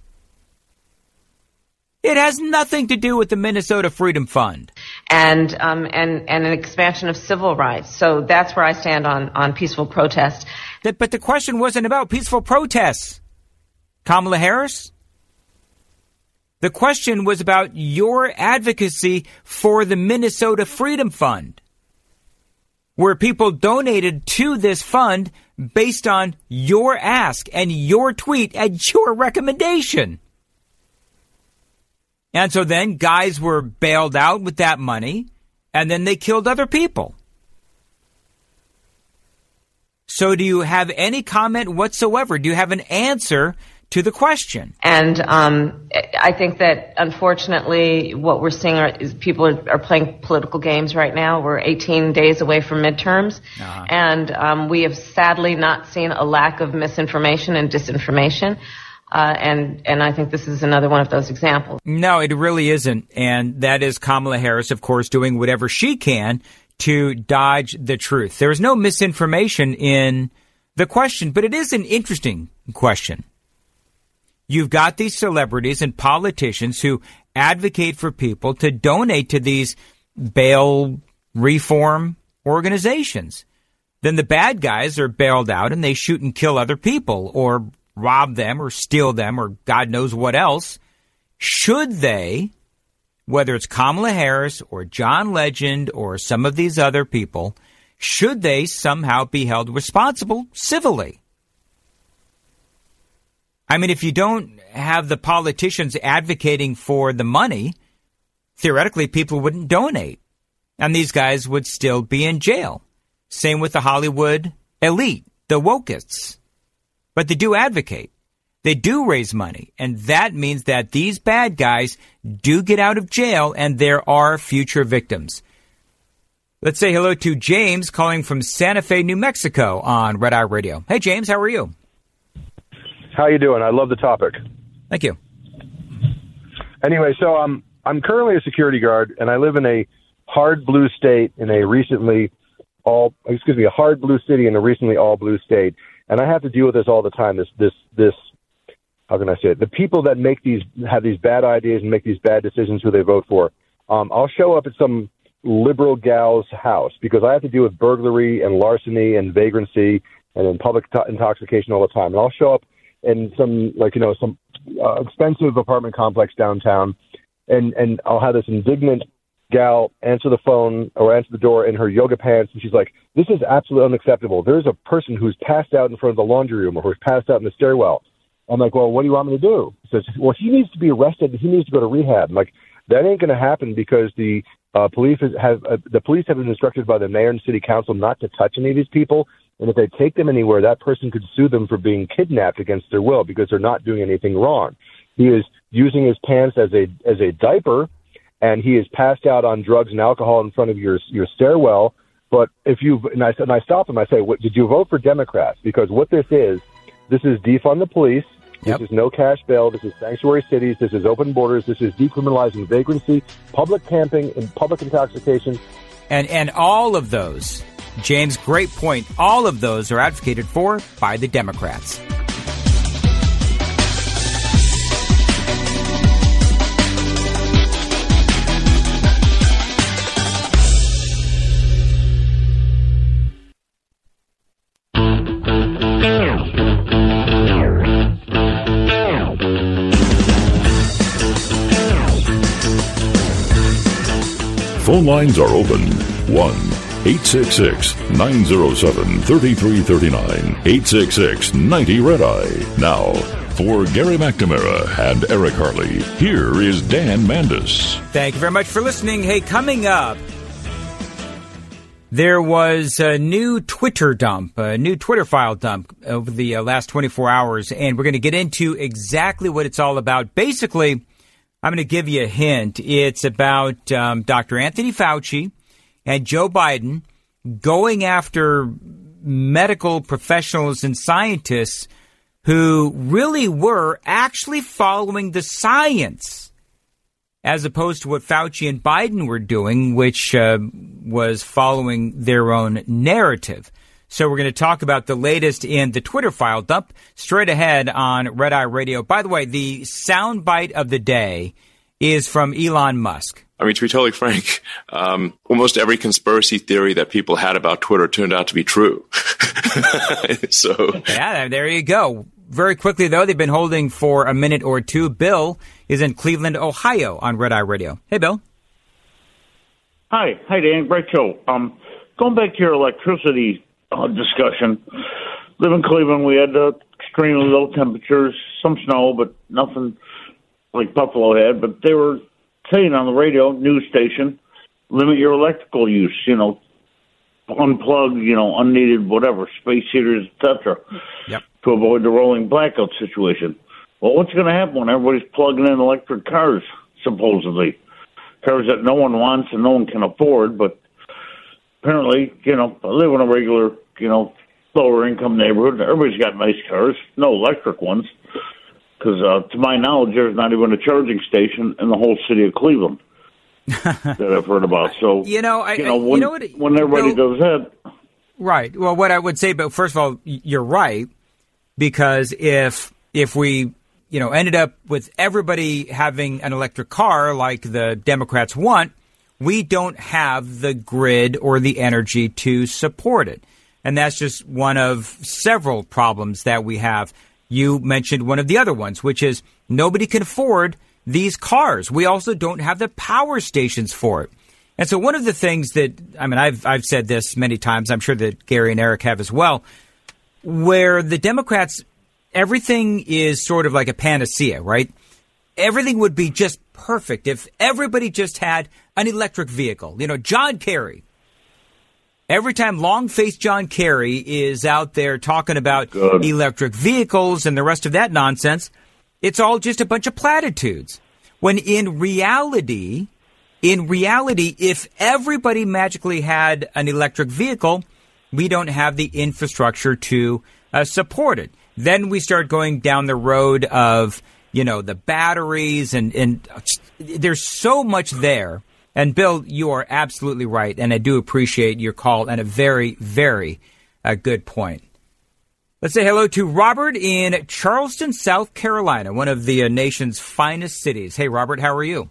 It has nothing to do with the Minnesota Freedom Fund. And um, and and an expansion of civil rights. So that's where I stand on, on peaceful protest. That, but the question wasn't about peaceful protests. Kamala Harris? The question was about your advocacy for the Minnesota Freedom Fund, where people donated to this fund based on your ask and your tweet and your recommendation. And so then guys were bailed out with that money, and then they killed other people. So do you have any comment whatsoever? Do you have an answer to the question? And um, I think that, unfortunately, what we're seeing are, is people are, are playing political games right now. We're eighteen days away from midterms, uh-huh. and um, we have sadly not seen a lack of misinformation and disinformation. Uh, and and I think this is another one of those examples. No, it really isn't. And that is Kamala Harris, of course, doing whatever she can to dodge the truth. There is no misinformation in the question, but it is an interesting question. You've got these celebrities and politicians who advocate for people to donate to these bail reform organizations. Then the bad guys are bailed out and they shoot and kill other people or rob them or steal them or God knows what else. Should they, whether it's Kamala Harris or John Legend or some of these other people, should they somehow be held responsible civilly? I mean, if you don't have the politicians advocating for the money, theoretically, people wouldn't donate. And these guys would still be in jail. Same with the Hollywood elite, the wokeists. But they do advocate. They do raise money. And that means that these bad guys do get out of jail and there are future victims. Let's say hello to James calling from Santa Fe, New Mexico on Red Eye Radio. Hey, James, how are you? How you doing? I love the topic. Thank you. Anyway, so um, I'm currently a security guard, and I live in a hard blue state in a recently all excuse me a hard blue city in a recently all blue state, and I have to deal with this all the time. This this this how can I say it? The people that make these have these bad ideas and make these bad decisions who they vote for. Um, I'll show up at some liberal gal's house because I have to deal with burglary and larceny and vagrancy and in public to- intoxication all the time, and I'll show up in some, like, you know, some uh, expensive apartment complex downtown, and, and I'll have this indignant gal answer the phone or answer the door in her yoga pants, and she's like, this is absolutely unacceptable. There's a person who's passed out in front of the laundry room or who's passed out in the stairwell. I'm like, well, what do you want me to do? She says, well, he needs to be arrested. He needs to go to rehab. I'm like, that ain't going to happen because the uh, police have uh, the police have been instructed by the mayor and city council not to touch any of these people. And if they take them anywhere, that person could sue them for being kidnapped against their will because they're not doing anything wrong. He is using his pants as a as a diaper, and he is passed out on drugs and alcohol in front of your your stairwell. But if you and I and I stop him, I say, what, did you vote for Democrats? Because what this is, this is defund the police. Yep. This is no cash bail. This is sanctuary cities. This is open borders. This is decriminalizing vagrancy, public camping, and public intoxication. And and all of those. James, great point. All of those are advocated for by the Democrats. Phone lines are open. one eight six six, nine oh seven, three three three nine. eight six six, ninety, red eye. Now, for Gary McNamara and Eric Harley, here is Dan Mandis. Thank you very much for listening. Hey, coming up, there was a new Twitter dump, a new Twitter file dump over the uh, last twenty-four hours, and we're going to get into exactly what it's all about. Basically, I'm going to give you a hint. It's about um, Doctor Anthony Fauci and Joe Biden going after medical professionals and scientists who really were actually following the science, as opposed to what Fauci and Biden were doing, which uh, was following their own narrative. So we're going to talk about the latest in the Twitter file dump straight ahead on Red Eye Radio. By the way, the soundbite of the day is from Elon Musk. I mean, to be totally frank, um, almost every conspiracy theory that people had about Twitter turned out to be true. So, yeah, there you go. very quickly, though, they've been holding for a minute or two. Bill is in Cleveland, Ohio on Red Eye Radio. Hey, Bill. Hi. Hi, Dan. Great show. Um, going back to your electricity uh, discussion, live in Cleveland, we had uh, extremely low temperatures, some snow, but nothing like Buffalo had. But they were saying on the radio, news station, limit your electrical use, you know, unplug, you know, unneeded whatever, space heaters, et cetera, yep. to avoid the rolling blackout situation. Well, what's going to happen when everybody's plugging in electric cars, supposedly? Cars that no one wants and no one can afford, but apparently, you know, I live in a regular, you know, lower income neighborhood. Everybody's got nice cars, no electric ones, because uh, to my knowledge, there's not even a charging station in the whole city of Cleveland that I've heard about. So, you know, I, you know, when, you know what, when everybody Bill, does that. Right. Well, what I would say, but first of all, you're right, because if if we, you know, ended up with everybody having an electric car like the Democrats want, we don't have the grid or the energy to support it. And that's just one of several problems that we have. You mentioned one of the other ones, which is nobody can afford these cars. We also don't have the power stations for it. And so one of the things that, I mean, I've I've said this many times, I'm sure that Gary and Eric have as well, where the Democrats, everything is sort of like a panacea, right? Everything would be just perfect if everybody just had an electric vehicle. You know, John Kerry. Every time long-faced John Kerry is out there talking about Good. electric vehicles and the rest of that nonsense, it's all just a bunch of platitudes. When in reality, in reality, if everybody magically had an electric vehicle, we don't have the infrastructure to uh, support it. Then we start going down the road of, you know, the batteries, and, and there's so much there. And, Bill, you are absolutely right, and I do appreciate your call and a very, very uh, good point. Let's say hello to Robert in Charleston, South Carolina, one of the uh, nation's finest cities. Hey, Robert, how are you?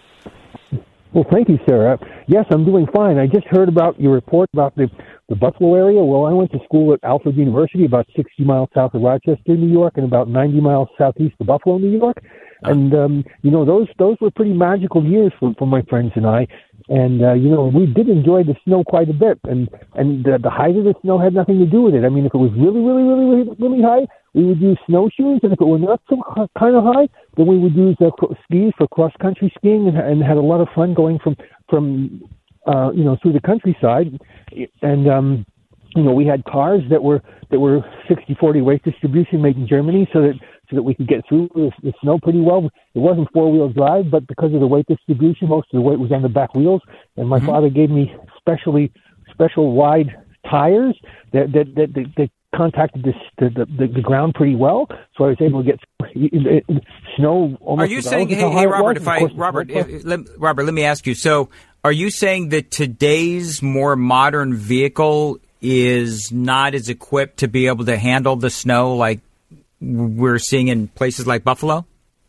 Well, thank you, sir. Uh, yes, I'm doing fine. I just heard about your report about the, the Buffalo area. Well, I went to school at Alfred University, about sixty miles south of Rochester, New York, and about ninety miles southeast of Buffalo, New York. And, um, you know, those those were pretty magical years for, for my friends and I. And, uh, you know, we did enjoy the snow quite a bit. And, and uh, the height of the snow had nothing to do with it. I mean, if it was really, really, really, really, really high, we would use snowshoes. And if it were not so kind of high, then we would use uh, skis for cross-country skiing, and, and had a lot of fun going from, from uh, you know, through the countryside. And, um, you know, we had cars that were that were sixty forty weight distribution made in Germany, so that so that we could get through the, the snow pretty well. It wasn't four-wheel drive, but because of the weight distribution, most of the weight was on the back wheels. And my mm-hmm. father gave me specially special wide tires that that that, that, that contacted this, the, the the ground pretty well, so I was able to get snow almost. Are you saying, hey, hey Robert, if I Robert, if, let, Robert, let me ask you. So, are you saying that today's more modern vehicle is not as equipped to be able to handle the snow like we're seeing in places like Buffalo?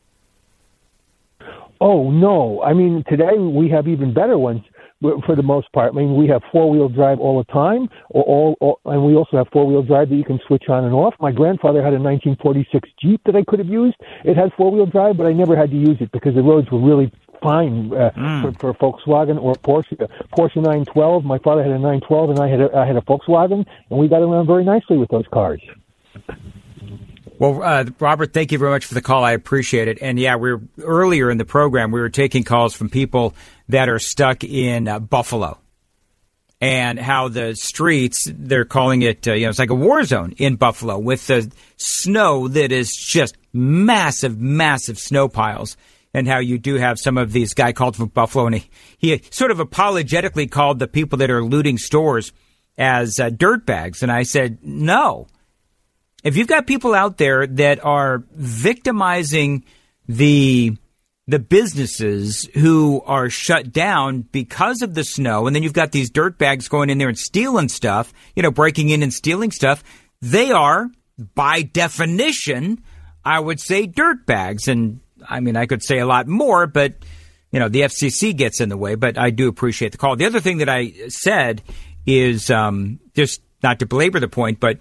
Oh, no. I mean, today we have even better ones for the most part. I mean, we have four-wheel drive all the time, or all, or, and we also have four-wheel drive that you can switch on and off. My grandfather had a nineteen forty-six Jeep that I could have used. It had four-wheel drive, but I never had to use it because the roads were really fine uh, mm. for, for Volkswagen or Porsche. Porsche nine twelve. My father had a nine twelve, and I had a, I had a Volkswagen, and we got around very nicely with those cars. Well, uh, Robert, thank you very much for the call. I appreciate it. And yeah, we were earlier in the program, we were taking calls from people that are stuck in uh, Buffalo, and how the streets, they're calling it, uh, you know, it's like a war zone in Buffalo with the snow that is just massive, massive snow piles. And how you do have some of these, guy called from Buffalo, and he, he sort of apologetically called the people that are looting stores as uh, dirtbags. And I said, no. If you've got people out there that are victimizing the the businesses who are shut down because of the snow, and then you've got these dirtbags going in there and stealing stuff, you know, breaking in and stealing stuff, they are, by definition, I would say dirtbags. And I mean, I could say a lot more, but, you know, the F C C gets in the way, but I do appreciate the call. The other thing that I said is, um, just not to belabor the point, but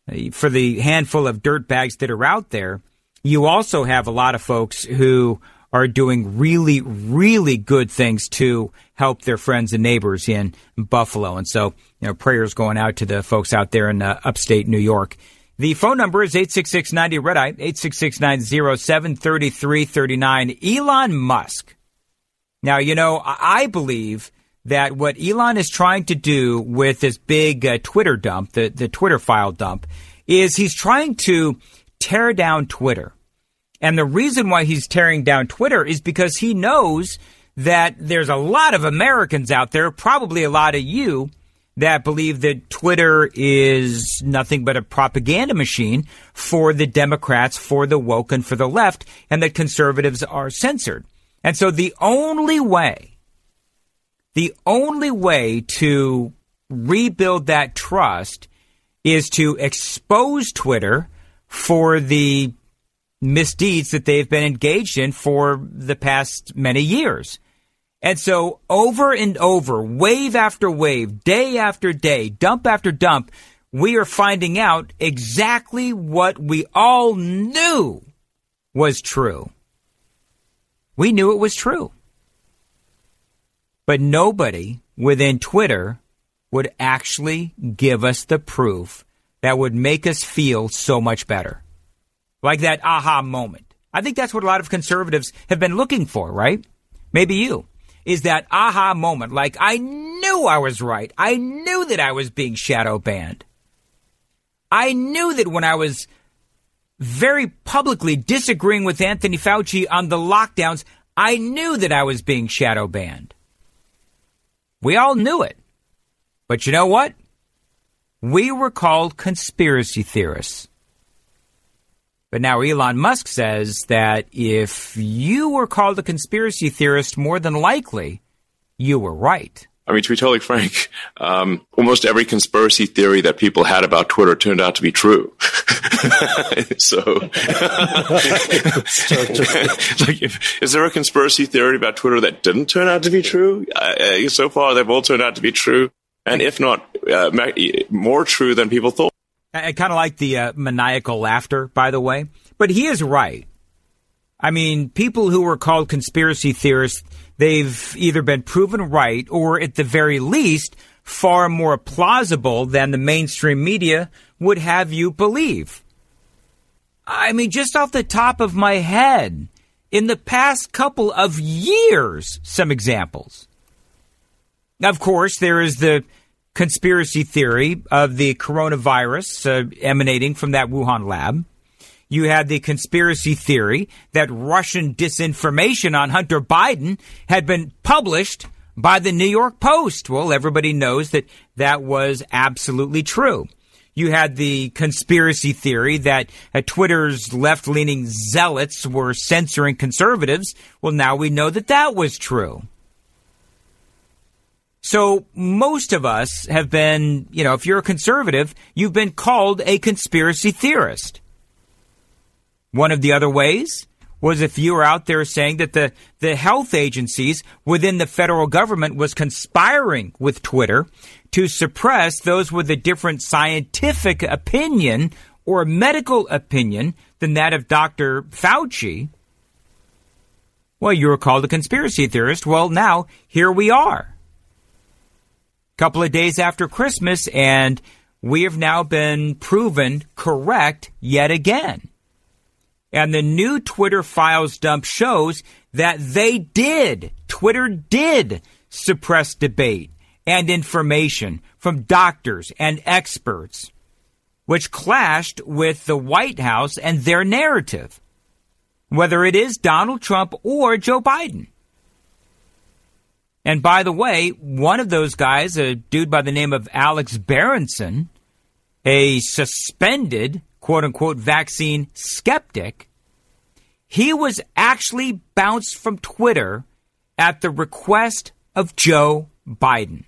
for the handful of dirtbags that are out there, you also have a lot of folks who are doing really, really good things to help their friends and neighbors in Buffalo. And so, you know, prayers going out to the folks out there in uh, upstate New York. The phone number is eight six six, nine zero, R E D I, eight six six, nine zero, seven three three three nine. Elon Musk. Now, you know, I believe that what Elon is trying to do with this big uh, Twitter dump, the, the Twitter file dump, is he's trying to tear down Twitter. And the reason why he's tearing down Twitter is because he knows that there's a lot of Americans out there, probably a lot of you, that believe that Twitter is nothing but a propaganda machine for the Democrats, for the woke, and for the left, and that conservatives are censored. And so the only way, the only way to rebuild that trust is to expose Twitter for the misdeeds that they've been engaged in for the past many years. And so over and over, wave after wave, day after day, dump after dump, we are finding out exactly what we all knew was true. We knew it was true. But nobody within Twitter would actually give us the proof that would make us feel so much better. Like that aha moment. I think that's what a lot of conservatives have been looking for, right? Maybe you. Is that aha moment. Like, I knew I was right. I knew that I was being shadow banned. I knew that when I was very publicly disagreeing with Anthony Fauci on the lockdowns, I knew that I was being shadow banned. We all knew it. But you know what? We were called conspiracy theorists. But now Elon Musk says that if you were called a conspiracy theorist, more than likely, you were right. I mean, to be totally frank, um, almost every conspiracy theory that people had about Twitter turned out to be true. so, like, if, is there a conspiracy theory about Twitter that didn't turn out to be true? Uh, so far, they've all turned out to be true. And if not, uh, more true than people thought. I kind of like the uh, maniacal laughter, by the way. But he is right. I mean, people who were called conspiracy theorists, they've either been proven right or, at the very least, far more plausible than the mainstream media would have you believe. I mean, just off the top of my head, in the past couple of years, some examples. Of course, there is the conspiracy theory of the coronavirus uh, emanating from that Wuhan lab. You had the conspiracy theory that Russian disinformation on Hunter Biden had been published by the New York Post. Well, everybody knows that that was absolutely true. You had the conspiracy theory that uh, Twitter's left-leaning zealots were censoring conservatives. Well, now we know that that was true. So most of us have been, you know, if you're a conservative, you've been called a conspiracy theorist. One of the other ways was if you were out there saying that the, the health agencies within the federal government was conspiring with Twitter to suppress those with a different scientific opinion or medical opinion than that of Doctor Fauci. Well, you were called a conspiracy theorist. Well, now here we are. Couple of days after Christmas, and we have now been proven correct yet again. And the new Twitter files dump shows that they did, Twitter did suppress debate and information from doctors and experts, which clashed with the White House and their narrative, whether it is Donald Trump or Joe Biden. And by the way, one of those guys, a dude by the name of Alex Berenson, a suspended, quote-unquote, vaccine skeptic, he was actually bounced from Twitter at the request of Joe Biden.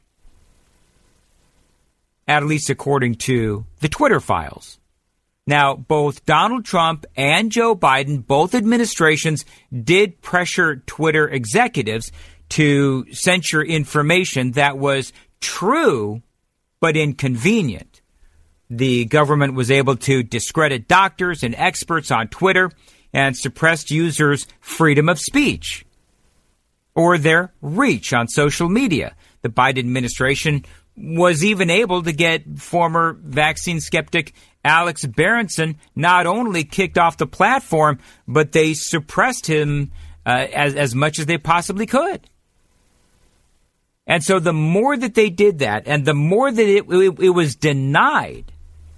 At least according to the Twitter files. Now, both Donald Trump and Joe Biden, both administrations, did pressure Twitter executives to censor information that was true but inconvenient. The government was able to discredit doctors and experts on Twitter and suppressed users' freedom of speech or their reach on social media. The Biden administration was even able to get former vaccine skeptic Alex Berenson not only kicked off the platform, but they suppressed him uh, as, as much as they possibly could. And so the more that they did that, and the more that it, it, it was denied,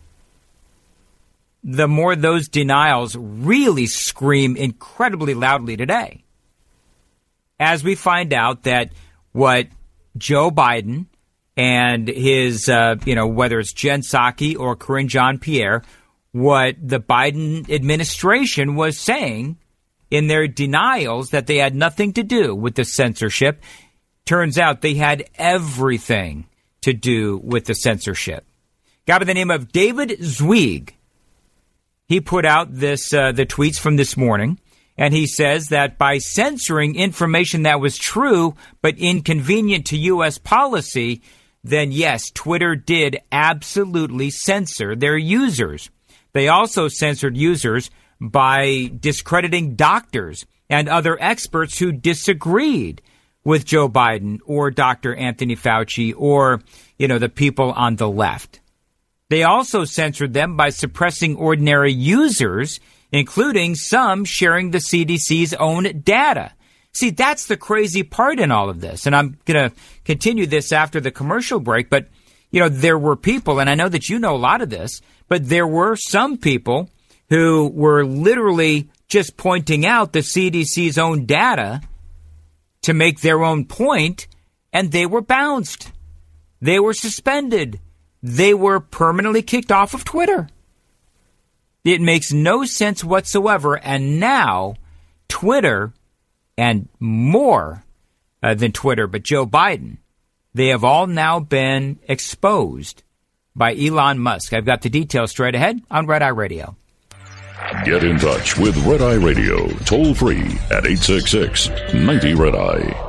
the more those denials really scream incredibly loudly today. As we find out that what Joe Biden and his, uh, you know, whether it's Jen Psaki or Karine Jean-Pierre, what the Biden administration was saying in their denials that they had nothing to do with the censorship, turns out they had everything to do with the censorship. Guy by the name of David Zweig, he put out this uh, the tweets from this morning, and he says that by censoring information that was true but inconvenient to U S policy, then yes, Twitter did absolutely censor their users. They also censored users by discrediting doctors and other experts who disagreed with Joe Biden or Doctor Anthony Fauci or, you know, the people on the left. They also censored them by suppressing ordinary users, including some sharing the C D C's own data. See, that's the crazy part in all of this. And I'm going to continue this after the commercial break. But, you know, there were people, and I know that you know a lot of this, but there were some people who were literally just pointing out the C D C's own data to make their own point, and they were bounced. They were suspended. They were permanently kicked off of Twitter. It makes no sense whatsoever. And now Twitter, and more uh, than Twitter, but Joe Biden, they have all now been exposed by Elon Musk. I've got the details straight ahead on Red Eye Radio. Get in touch with Red Eye Radio, toll free at eight six six, ninety, Red Eye.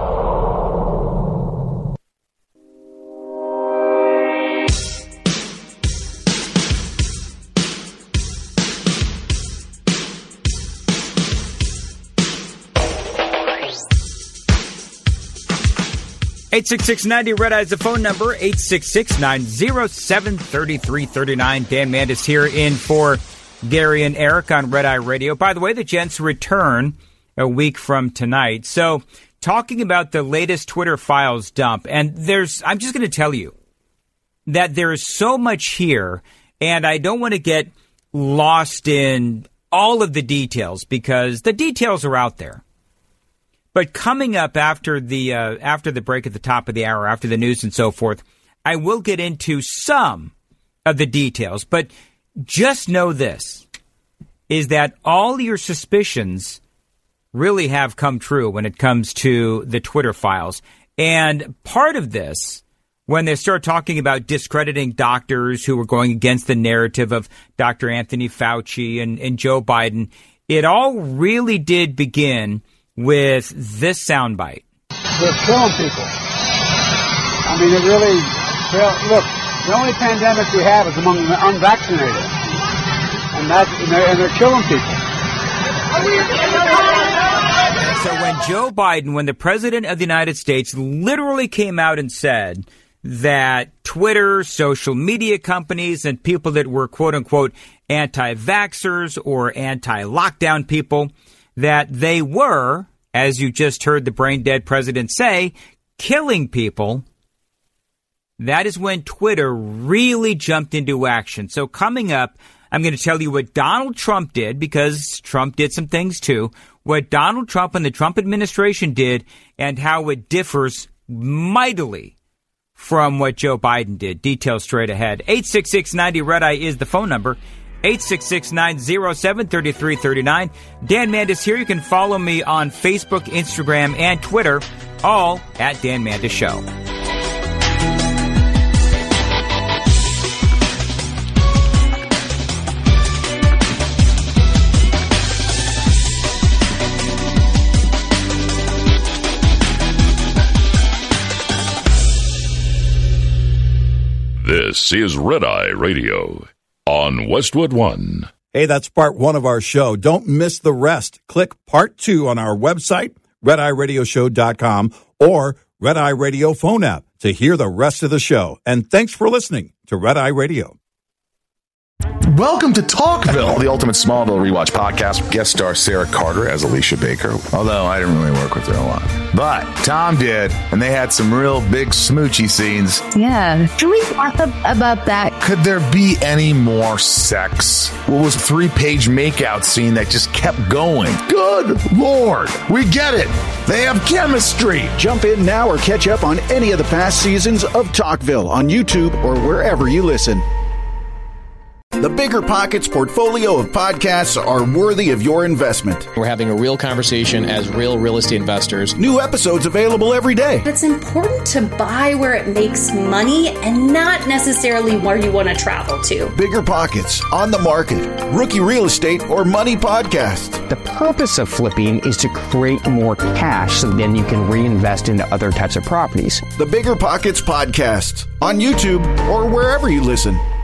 eight six six, ninety, Red Eye is the phone number, eight six six, nine zero seven, three three three nine. Dan Mandis here in for Gary and Eric on Red Eye Radio. By the way, the gents return a week from tonight. So talking about the latest Twitter files dump, and there's, I'm just going to tell you that there is so much here, and I don't want to get lost in all of the details because the details are out there. But coming up after the uh, after the break at the top of the hour, after the news and so forth, I will get into some of the details. But just know this, is that all your suspicions really have come true when it comes to the Twitter files. And part of this, when they start talking about discrediting doctors who were going against the narrative of Doctor Anthony Fauci and, and Joe Biden, it all really did begin with this soundbite. They're killing people. I mean, it really, look, the only pandemic we have is among the unvaccinated. And, that's, and, they're, and they're killing people. So when Joe Biden, when the president of the United States literally came out and said that Twitter, social media companies, and people that were, quote unquote, anti-vaxxers or anti-lockdown people, that they were, as you just heard the brain-dead president say, killing people, that is when Twitter really jumped into action. So coming up, I'm going to tell you what Donald Trump did, because Trump did some things too, what Donald Trump and the Trump administration did, and how it differs mightily from what Joe Biden did. Details straight ahead. eight six six, ninety, Red Eye is the phone number. eight six six, nine zero seven, three three three nine. Dan Mandis here. You can follow me on Facebook, Instagram, and Twitter, all at Dan Mandis Show. This This is Red Eye Radio on Westwood One. Hey, that's part one of our show. Don't miss the rest. Click part two on our website, red eye radio show dot com, or Red Eye Radio phone app to hear the rest of the show. And thanks for listening to Red Eye Radio. Welcome to Talkville, the ultimate Smallville rewatch podcast. Guest star Sarah Carter as Alicia Baker, although I didn't really work with her a lot. But Tom did, and they had some real big smoochy scenes. Yeah. Can we talk about that? Could there be any more sex? What was a three-page makeout scene that just kept going? Good Lord. We get it. They have chemistry. Jump in now or catch up on any of the past seasons of Talkville on YouTube or wherever you listen. The Bigger Pockets portfolio of podcasts are worthy of your investment. We're having a real conversation as real real estate investors. New episodes available every day. It's important to buy where it makes money and not necessarily where you want to travel to. Bigger Pockets, On the Market, Rookie Real Estate, or Money Podcast. The purpose of flipping is to create more cash so then you can reinvest into other types of properties. The Bigger Pockets Podcast on YouTube or wherever you listen.